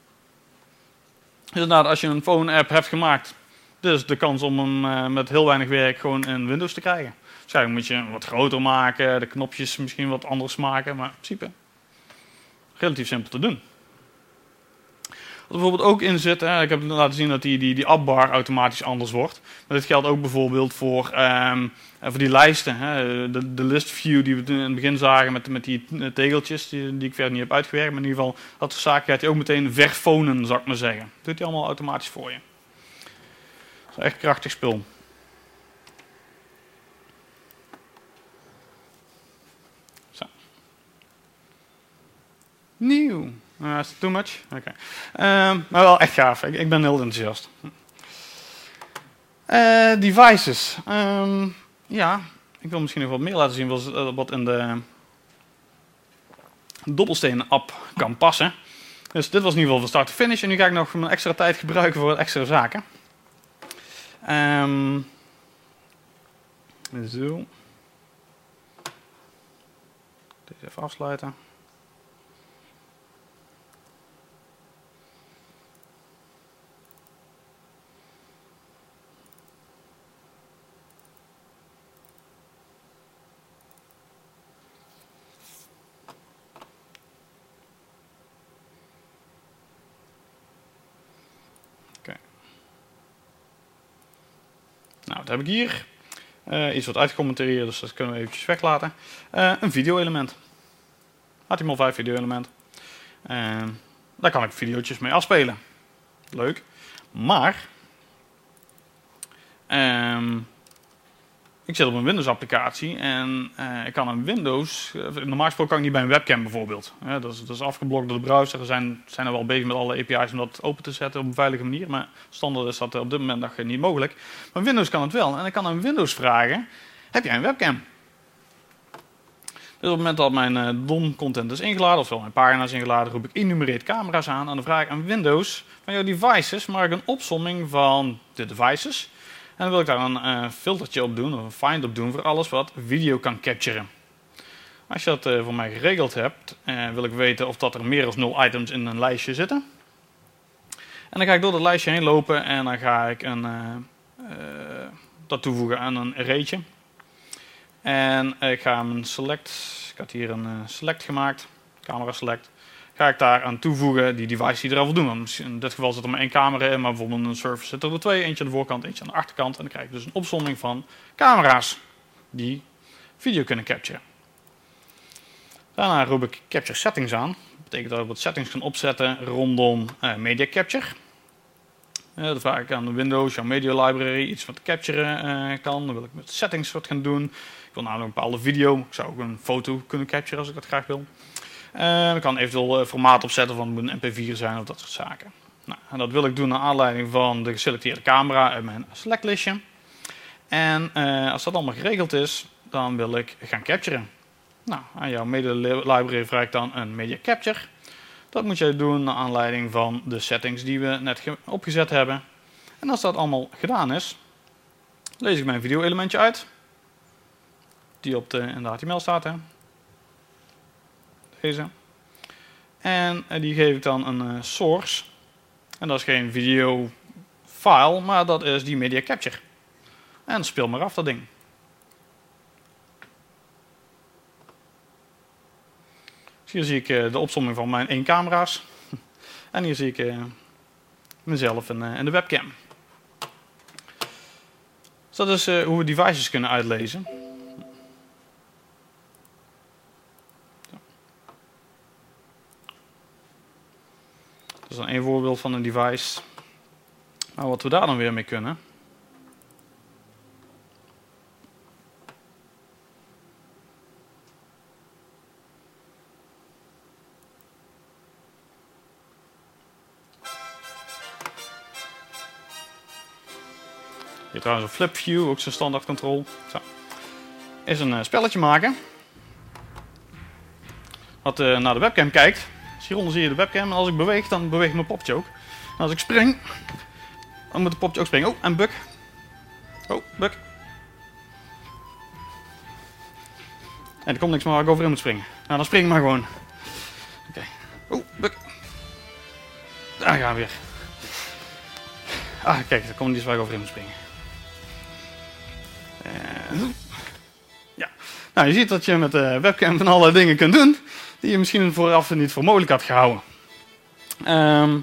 Dus inderdaad, als je een phone app hebt gemaakt, dus de kans om hem uh, met heel weinig werk gewoon in Windows te krijgen. Waarschijnlijk moet je hem wat groter maken, de knopjes misschien wat anders maken, maar in principe relatief simpel te doen. Wat er bijvoorbeeld ook in zit, hè, ik heb laten zien dat die, die, die appbar automatisch anders wordt. Maar dit geldt ook bijvoorbeeld voor, um, voor die lijsten. Hè, de, de list view die we in het begin zagen met, met die tegeltjes, die, die ik verder niet heb uitgewerkt. Maar in ieder geval, dat soort zaken gaat hij ook meteen verfonen, zou ik maar zeggen. Dat doet hij allemaal automatisch voor je. Dat is echt krachtig spul. Nieuw. Uh, is het too much? Oké. Okay. Um, maar wel echt gaaf. Ik, ik ben heel enthousiast. Uh, devices. Um, ja, ik wil misschien nog wat meer laten zien wat, wat in de dobbelsteen app kan passen. Dus dit was in ieder geval van start to finish. En nu ga ik nog mijn extra tijd gebruiken voor extra zaken. Um, zo. Deze even afsluiten. Nou, dat heb ik hier. Uh, iets wat uitgecommenteerd, dus dat kunnen we eventjes weglaten. Uh, een video-element. H T M L vijf video-element. Uh, daar kan ik video's mee afspelen. Leuk. Maar um, ik zit op een Windows-applicatie en uh, ik kan een Windows... Uh, normaal gesproken kan ik niet bij een webcam bijvoorbeeld. Uh, dat, is, dat is afgeblokt door de browser. We zijn, zijn er wel bezig met alle A P I's om dat open te zetten op een veilige manier. Maar standaard is dat op dit moment nog niet mogelijk. Maar Windows kan het wel. En ik kan aan Windows vragen, heb jij een webcam? Dus op het moment dat mijn uh, D O M-content is ingeladen, ofwel mijn pagina is ingeladen, roep ik enumerate camera's aan. En dan vraag ik aan Windows, van jouw devices, mag ik een opsomming van de devices. En dan wil ik daar een uh, filtertje op doen, of een find op doen, voor alles wat video kan capturen. Als je dat uh, voor mij geregeld hebt, uh, wil ik weten of dat er meer dan nul items in een lijstje zitten. En dan ga ik door dat lijstje heen lopen en dan ga ik een, uh, uh, dat toevoegen aan een arraytje. En ik ga mijn select, ik had hier een uh, select gemaakt, camera select. Ga ik daar aan toevoegen die device die er al voldoen. Want in dit geval zit er maar één camera in, maar bijvoorbeeld een Surface zit er twee. Eentje aan de voorkant, eentje aan de achterkant. En dan krijg ik dus een opsomming van camera's die video kunnen capturen. Daarna roep ik capture settings aan. Dat betekent dat ik wat settings kan opzetten rondom uh, media capture. Uh, dan vraag ik aan Windows, jouw Media Library, iets wat capturen uh, kan. Dan wil ik met settings wat gaan doen. Ik wil namelijk een bepaalde video. Ik zou ook een foto kunnen capturen als ik dat graag wil. Uh, ik kan eventueel uh, formaat opzetten van het moet een M P vier zijn of dat soort zaken. Nou, en dat wil ik doen naar aanleiding van de geselecteerde camera uit mijn selectlistje. En uh, als dat allemaal geregeld is, dan wil ik gaan capturen. Nou, aan jouw Media Library vraag ik dan een Media Capture. Dat moet je doen naar aanleiding van de settings die we net opgezet hebben. En als dat allemaal gedaan is, lees ik mijn video elementje uit. Die op de, in de H T M L staat. Hè. Deze. En die geef ik dan een uh, source. En dat is geen video file, maar dat is die Media Capture. En speel maar af dat ding. Dus hier zie ik uh, de opsomming van mijn één camera's. En hier zie ik uh, mezelf en, uh, en de webcam. Dus dat is uh, hoe we devices kunnen uitlezen. Dat is dan één voorbeeld van een device. Maar wat we daar dan weer mee kunnen. Hier trouwens een flip view, ook zo'n standaard control. Zo. Is een uh, spelletje maken. Wat uh, naar de webcam kijkt. Dus hieronder zie je de webcam en als ik beweeg, dan beweegt mijn popje ook. En als ik spring, dan moet de popje ook springen. Oh, en buk. Oh, buk. En er komt niks meer waar ik overheen moet springen. Nou, dan spring ik maar gewoon. Oké. Okay. Oh, buk. Daar gaan we weer. Ah, kijk, er komt iets waar ik overheen moet springen. Uh, ja. Nou, je ziet dat je met de webcam van allerlei dingen kunt doen die je misschien vooraf niet voor mogelijk had gehouden. Um,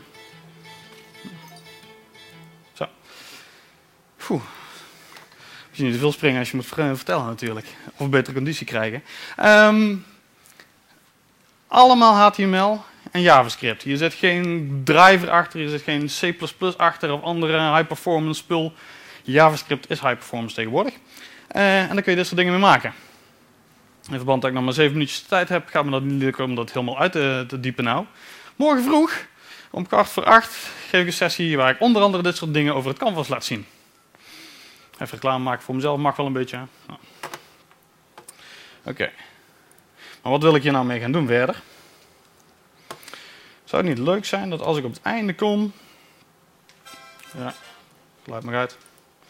zo. Oeh. Moet je niet te veel springen als je moet vertellen natuurlijk. Of betere conditie krijgen. Um, allemaal H T M L en JavaScript. Hier zit geen driver achter, hier zit geen C plus plus achter of andere high performance spul. JavaScript is high performance tegenwoordig. Uh, en daar kun je dit soort dingen mee maken. In verband dat ik nog maar zeven minuutjes de tijd heb, gaat me dat niet lukken om dat helemaal uit te, te diepen nou. Morgen vroeg, om kwart voor acht, geef ik een sessie waar ik onder andere dit soort dingen over het canvas laat zien. Even reclame maken voor mezelf, mag wel een beetje. Nou. Oké. Okay. Maar wat wil ik hier nou mee gaan doen verder? Zou het niet leuk zijn dat als ik op het einde kom... Ja, geluid maar uit.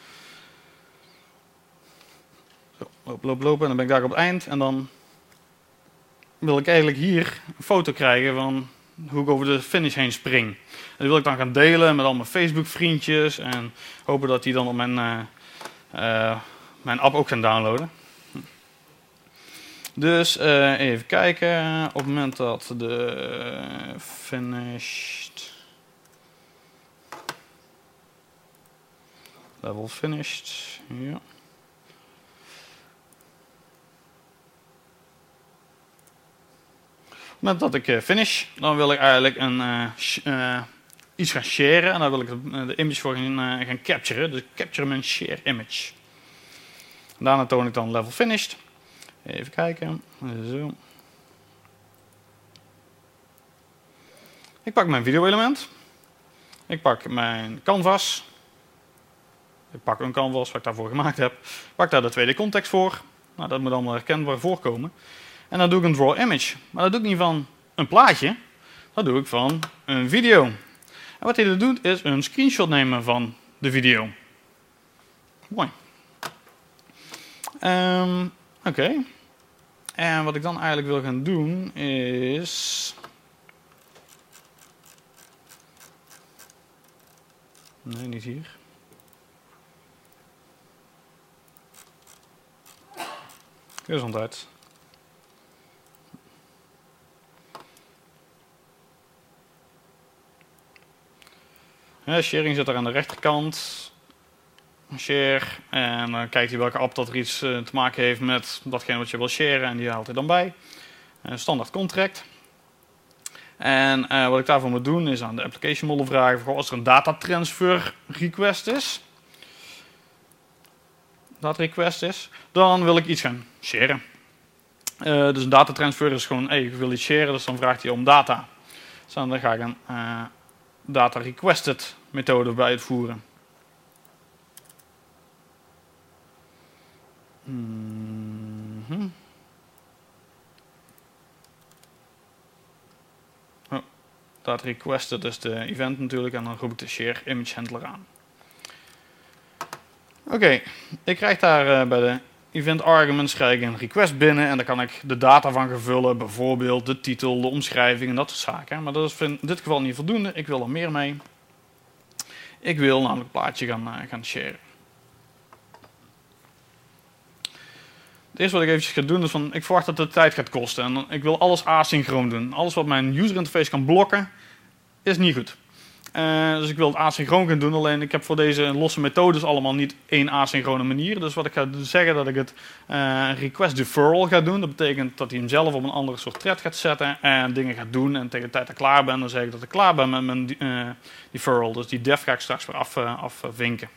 Zo, loop, loop, lopen en dan ben ik daar op het eind. En dan wil ik eigenlijk hier een foto krijgen van hoe ik over de finish heen spring. En die wil ik dan gaan delen met al mijn Facebook vriendjes. En hopen dat die dan op mijn, uh, uh, mijn app ook gaan downloaden. Dus uh, even kijken. Op het moment dat de finished... Level finished. Ja. Op het moment dat ik uh, finish, dan wil ik eigenlijk een, uh, uh, iets gaan sharen. En daar wil ik de, de image voor gaan, uh, gaan capturen. Dus capture mijn share image. En daarna toon ik dan level finished. Even kijken. Zo. Ik pak mijn video element. Ik pak mijn canvas. Ik pak een canvas wat ik daarvoor gemaakt heb. Ik pak daar de twee D context voor. Nou, dat moet allemaal herkenbaar voorkomen. En dan doe ik een draw image. Maar dat doe ik niet van een plaatje. Dat doe ik van een video. En wat hij er doet is een screenshot nemen van de video. Mooi. Um, Oké. Okay. En wat ik dan eigenlijk wil gaan doen is... Nee, niet hier. Gezondheid. Ja, sharing zit er aan de rechterkant. Share. En dan kijkt hij welke app dat er iets uh, te maken heeft met datgene wat je wil sharen. En die haalt hij dan bij. Uh, standaard contract. En uh, wat ik daarvoor moet doen is aan de application model vragen of als er een data transfer request is, data request is, dan wil ik iets gaan sharen. Uh, dus een data transfer is gewoon, hey, ik wil iets sharen, dus dan vraagt hij om data. Dus dan ga ik een uh, data requested methode bij uitvoeren. Mm-hmm. Oh, data requested is de event natuurlijk en dan roep ik de share image handler aan. Oké, okay, ik krijg daar uh, bij de event arguments krijg ik een request binnen en daar kan ik de data van gaan vullen, bijvoorbeeld de titel, de omschrijving en dat soort zaken. Maar dat is in dit geval niet voldoende, ik wil er meer mee. Ik wil namelijk het plaatje gaan, uh, gaan sharen. Het eerste wat ik eventjes ga doen is van, ik verwacht dat het tijd gaat kosten en ik wil alles asynchroon doen. Alles wat mijn user interface kan blokken, is niet goed. Uh, dus ik wil het asynchroon gaan doen, alleen ik heb voor deze losse methodes allemaal niet één asynchrone manier. Dus wat ik ga zeggen dat ik het uh, request deferral ga doen. Dat betekent dat hij hem zelf op een andere soort thread gaat zetten en dingen gaat doen. En tegen de tijd dat ik klaar ben, dan zeg ik dat ik klaar ben met mijn uh, deferral. Dus die def ga ik straks weer af, uh, afvinken.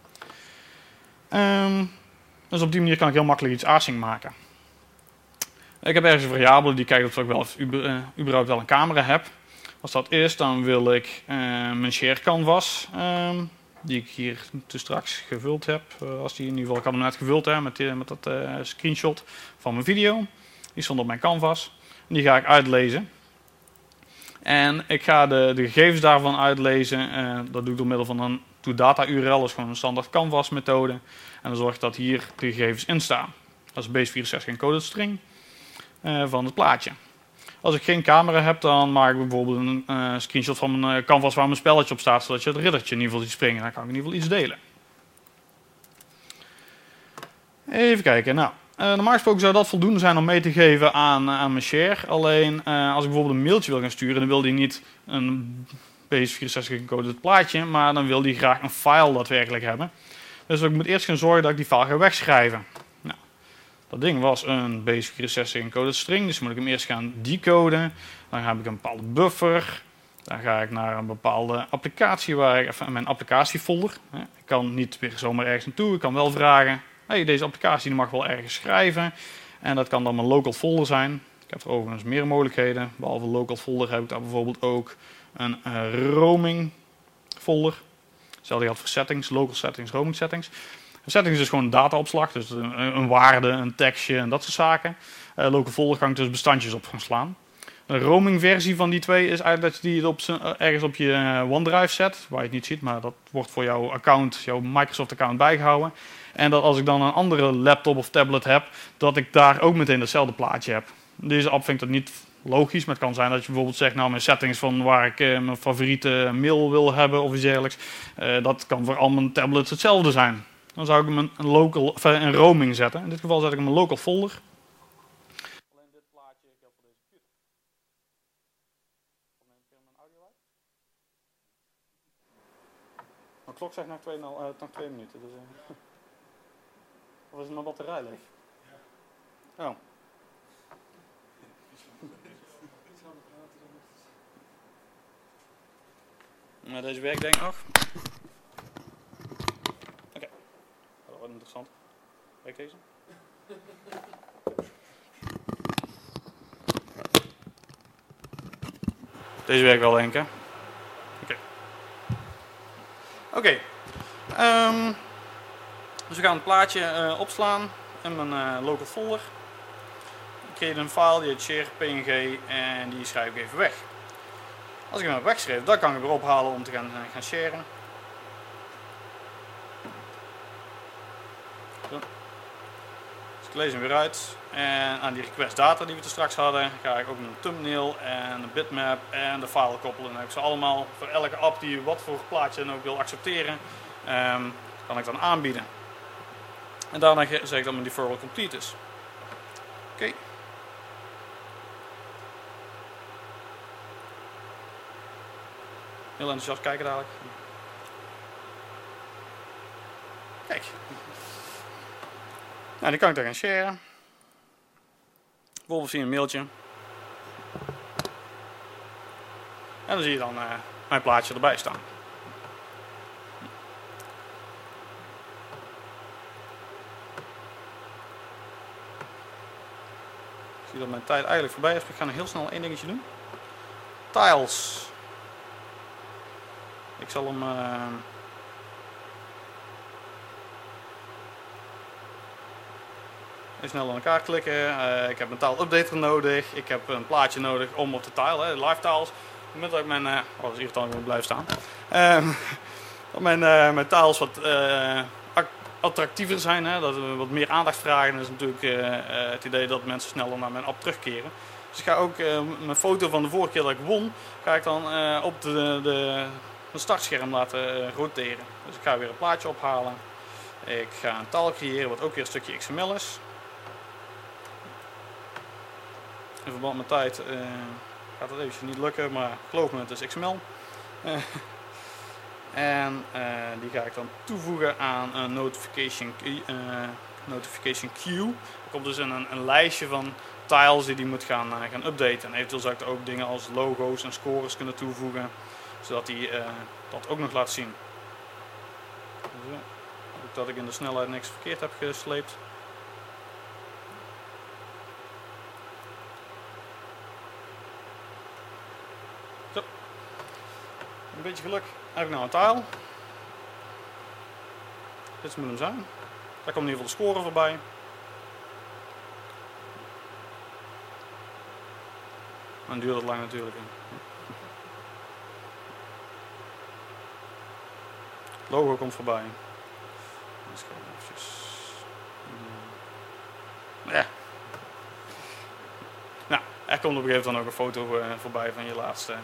Um, dus op die manier kan ik heel makkelijk iets async maken. Ik heb ergens een variabele die kijkt of ik wel, uh, überhaupt wel een camera heb. Als dat is, dan wil ik uh, mijn share canvas, um, die ik hier te straks gevuld heb. Uh, als die in ieder geval, ik had hem net gevuld hè, met, die, met dat uh, screenshot van mijn video. Die stond op mijn canvas. En die ga ik uitlezen. En ik ga de, de gegevens daarvan uitlezen. Uh, dat doe ik door middel van een toData U R L, dat is gewoon een standaard canvas methode. En dan zorg ik dat hier de gegevens in staan. Dat is base vierenzestig encoded string uh, van het plaatje. Als ik geen camera heb, dan maak ik bijvoorbeeld een uh, screenshot van mijn uh, canvas waar mijn spelletje op staat, zodat je het riddertje in ieder geval ziet springen. Dan kan ik in ieder geval iets delen. Even kijken. Nou, uh, normaal gesproken zou dat voldoende zijn om mee te geven aan, uh, aan mijn share. Alleen uh, als ik bijvoorbeeld een mailtje wil gaan sturen, dan wil die niet een base vierenzestig encoded plaatje, maar dan wil die graag een file daadwerkelijk hebben. Dus ik moet eerst gaan zorgen dat ik die file ga wegschrijven. Dat ding was een base vierenzestig encoded string, dus moet ik hem eerst gaan decoden. Dan heb ik een bepaalde buffer. Dan ga ik naar een bepaalde applicatie, waar ik even mijn applicatiefolder. Ik kan niet weer zomaar ergens naartoe, ik kan wel vragen, hey, deze applicatie die mag wel ergens schrijven. En dat kan dan mijn local folder zijn. Ik heb er overigens meer mogelijkheden. Behalve local folder heb ik daar bijvoorbeeld ook een uh, roaming folder. Hetzelfde geldt voor settings, local settings, roaming settings. Settings is gewoon een dataopslag, dus een, een waarde, een tekstje en dat soort zaken. Uh, local folder kan ik dus bestandjes op gaan slaan. De roaming versie van die twee is eigenlijk dat je die op z'n, uh, ergens op je uh, OneDrive zet, waar je het niet ziet, maar dat wordt voor jouw account, jouw Microsoft account bijgehouden. En dat als ik dan een andere laptop of tablet heb, dat ik daar ook meteen hetzelfde plaatje heb. Deze app vind ik dat niet logisch, maar het kan zijn dat je bijvoorbeeld zegt, nou mijn settings van waar ik uh, mijn favoriete mail wil hebben of iets dergelijks, uh, dat kan voor al mijn tablets hetzelfde zijn. Dan zou ik hem een, local, of een roaming zetten. In dit geval zet ik hem een local folder. Alleen dit plaatje geldt voor deze computer. Neem ik mijn audio uit? Mijn klok zegt nog twee, uh, nog twee minuten. Dus, uh. Of is mijn batterij leeg? Oh. Nou, deze werkt denk ik nog. Wat interessant. Kijk deze. Deze werkt wel, denk ik. Oké. Okay. Oké. Okay. Um, dus we gaan het plaatje uh, opslaan in mijn uh, local folder. Ik creëer een file, die heet share png en die schrijf ik even weg. Als ik hem heb weggeschreven, dan kan ik hem weer ophalen om te gaan, uh, gaan sharen. Ik lees hem weer uit en aan die request data die we er straks hadden ga ik ook een thumbnail en een bitmap en de file koppelen. En dan heb ik ze allemaal voor elke app die wat voor plaatje dan ook wil accepteren, um, kan ik dan aanbieden. En daarna zeg ik dat mijn deferral complete is. Oké. Okay. Heel enthousiast kijken dadelijk. Kijk. Nou, die kan ik dan gaan sharen. Bijvoorbeeld via een mailtje. En dan zie je dan uh, mijn plaatje erbij staan. Ik zie dat mijn tijd eigenlijk voorbij is, maar ik ga nog heel snel één dingetje doen. Tiles. Ik zal hem... Uh, snel aan elkaar klikken. Uh, ik heb een tile updater nodig. Ik heb een plaatje nodig om op de tile, hè, live tiles. Op het moment dat ik mijn... Uh, oh, dat is irritant, ik blijf staan. Uh, dat mijn, uh, mijn tiles wat uh, attractiever zijn, hè, dat we wat meer aandacht vragen. Dat is natuurlijk uh, uh, het idee dat mensen sneller naar mijn app terugkeren. Dus ik ga ook uh, mijn foto van de vorige keer dat ik won, ga ik dan uh, op de, de, de startscherm laten uh, roteren. Dus ik ga weer een plaatje ophalen. Ik ga een tile creëren wat ook weer een stukje X M L is. In verband met tijd uh, gaat het eventjes niet lukken, maar geloof me, het is X M L. Uh, en uh, die ga ik dan toevoegen aan een notification, uh, notification queue. Er komt dus een, een lijstje van tiles die die moet gaan, uh, gaan updaten. En eventueel zou ik er ook dingen als logo's en scores kunnen toevoegen, zodat hij uh, dat ook nog laat zien. Zo. Ook dat ik in de snelheid niks verkeerd heb gesleept. Zo. Een beetje geluk heb ik nou een tile. Dit moet hem zijn. Daar komt in ieder geval de score voorbij. Dan duurt het lang natuurlijk. Het logo komt voorbij. Ja. Nou, er komt op een gegeven moment ook een foto uh, voorbij van je laatste,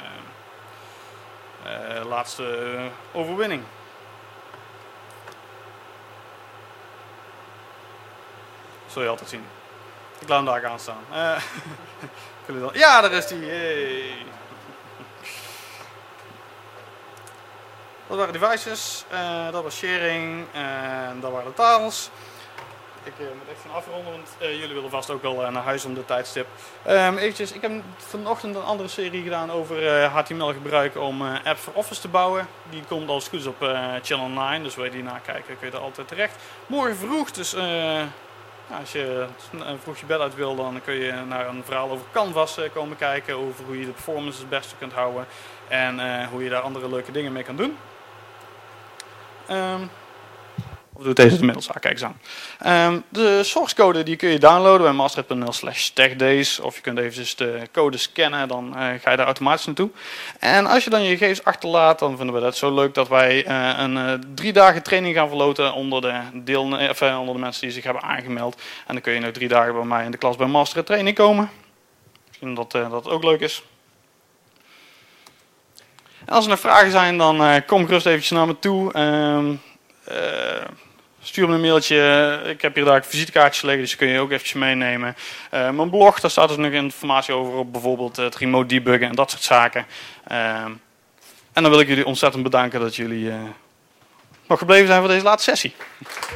uh, uh, laatste uh, overwinning. Dat zul je altijd zien. Ik laat hem daar aan staan. Uh, ja, daar is die. Hey. Dat waren devices, uh, dat was sharing en dat waren de tiles. Ik uh, moet echt gaan afronden, want uh, jullie willen vast ook wel uh, naar huis om de tijdstip. Um, eventjes, ik heb vanochtend een andere serie gedaan over uh, H T M L gebruiken om uh, apps voor Office te bouwen. Die komt als goed is op uh, Channel negen, dus wil je die nakijken, kun je er altijd terecht. Morgen vroeg, dus uh, nou, als je vroeg je bed uit wil, dan kun je naar een verhaal over Canvas uh, komen kijken. Over hoe je de performance het beste kunt houden en uh, hoe je daar andere leuke dingen mee kan doen. Um, Of doet deze inmiddels? Ah, kijk eens aan. Um, de source code die kun je downloaden bij masterhead punt n l slash techdays. Of je kunt eventjes de code scannen, dan uh, ga je daar automatisch naartoe. En als je dan je gegevens achterlaat, dan vinden we dat zo leuk dat wij uh, een uh, drie dagen training gaan verloten onder de, deelne- of, uh, onder de mensen die zich hebben aangemeld. En dan kun je nog drie dagen bij mij in de klas bij Masterhead training komen. Misschien dat uh, dat ook leuk is. En als er nog vragen zijn, dan uh, kom gerust eventjes naar me toe. Um, uh, Stuur me een mailtje. Ik heb hier daar visitekaartjes liggen, dus die kun je ook eventjes meenemen. Uh, mijn blog, daar staat dus nog informatie over op bijvoorbeeld het remote debuggen en dat soort zaken. Uh, en dan wil ik jullie ontzettend bedanken dat jullie uh, nog gebleven zijn voor deze laatste sessie.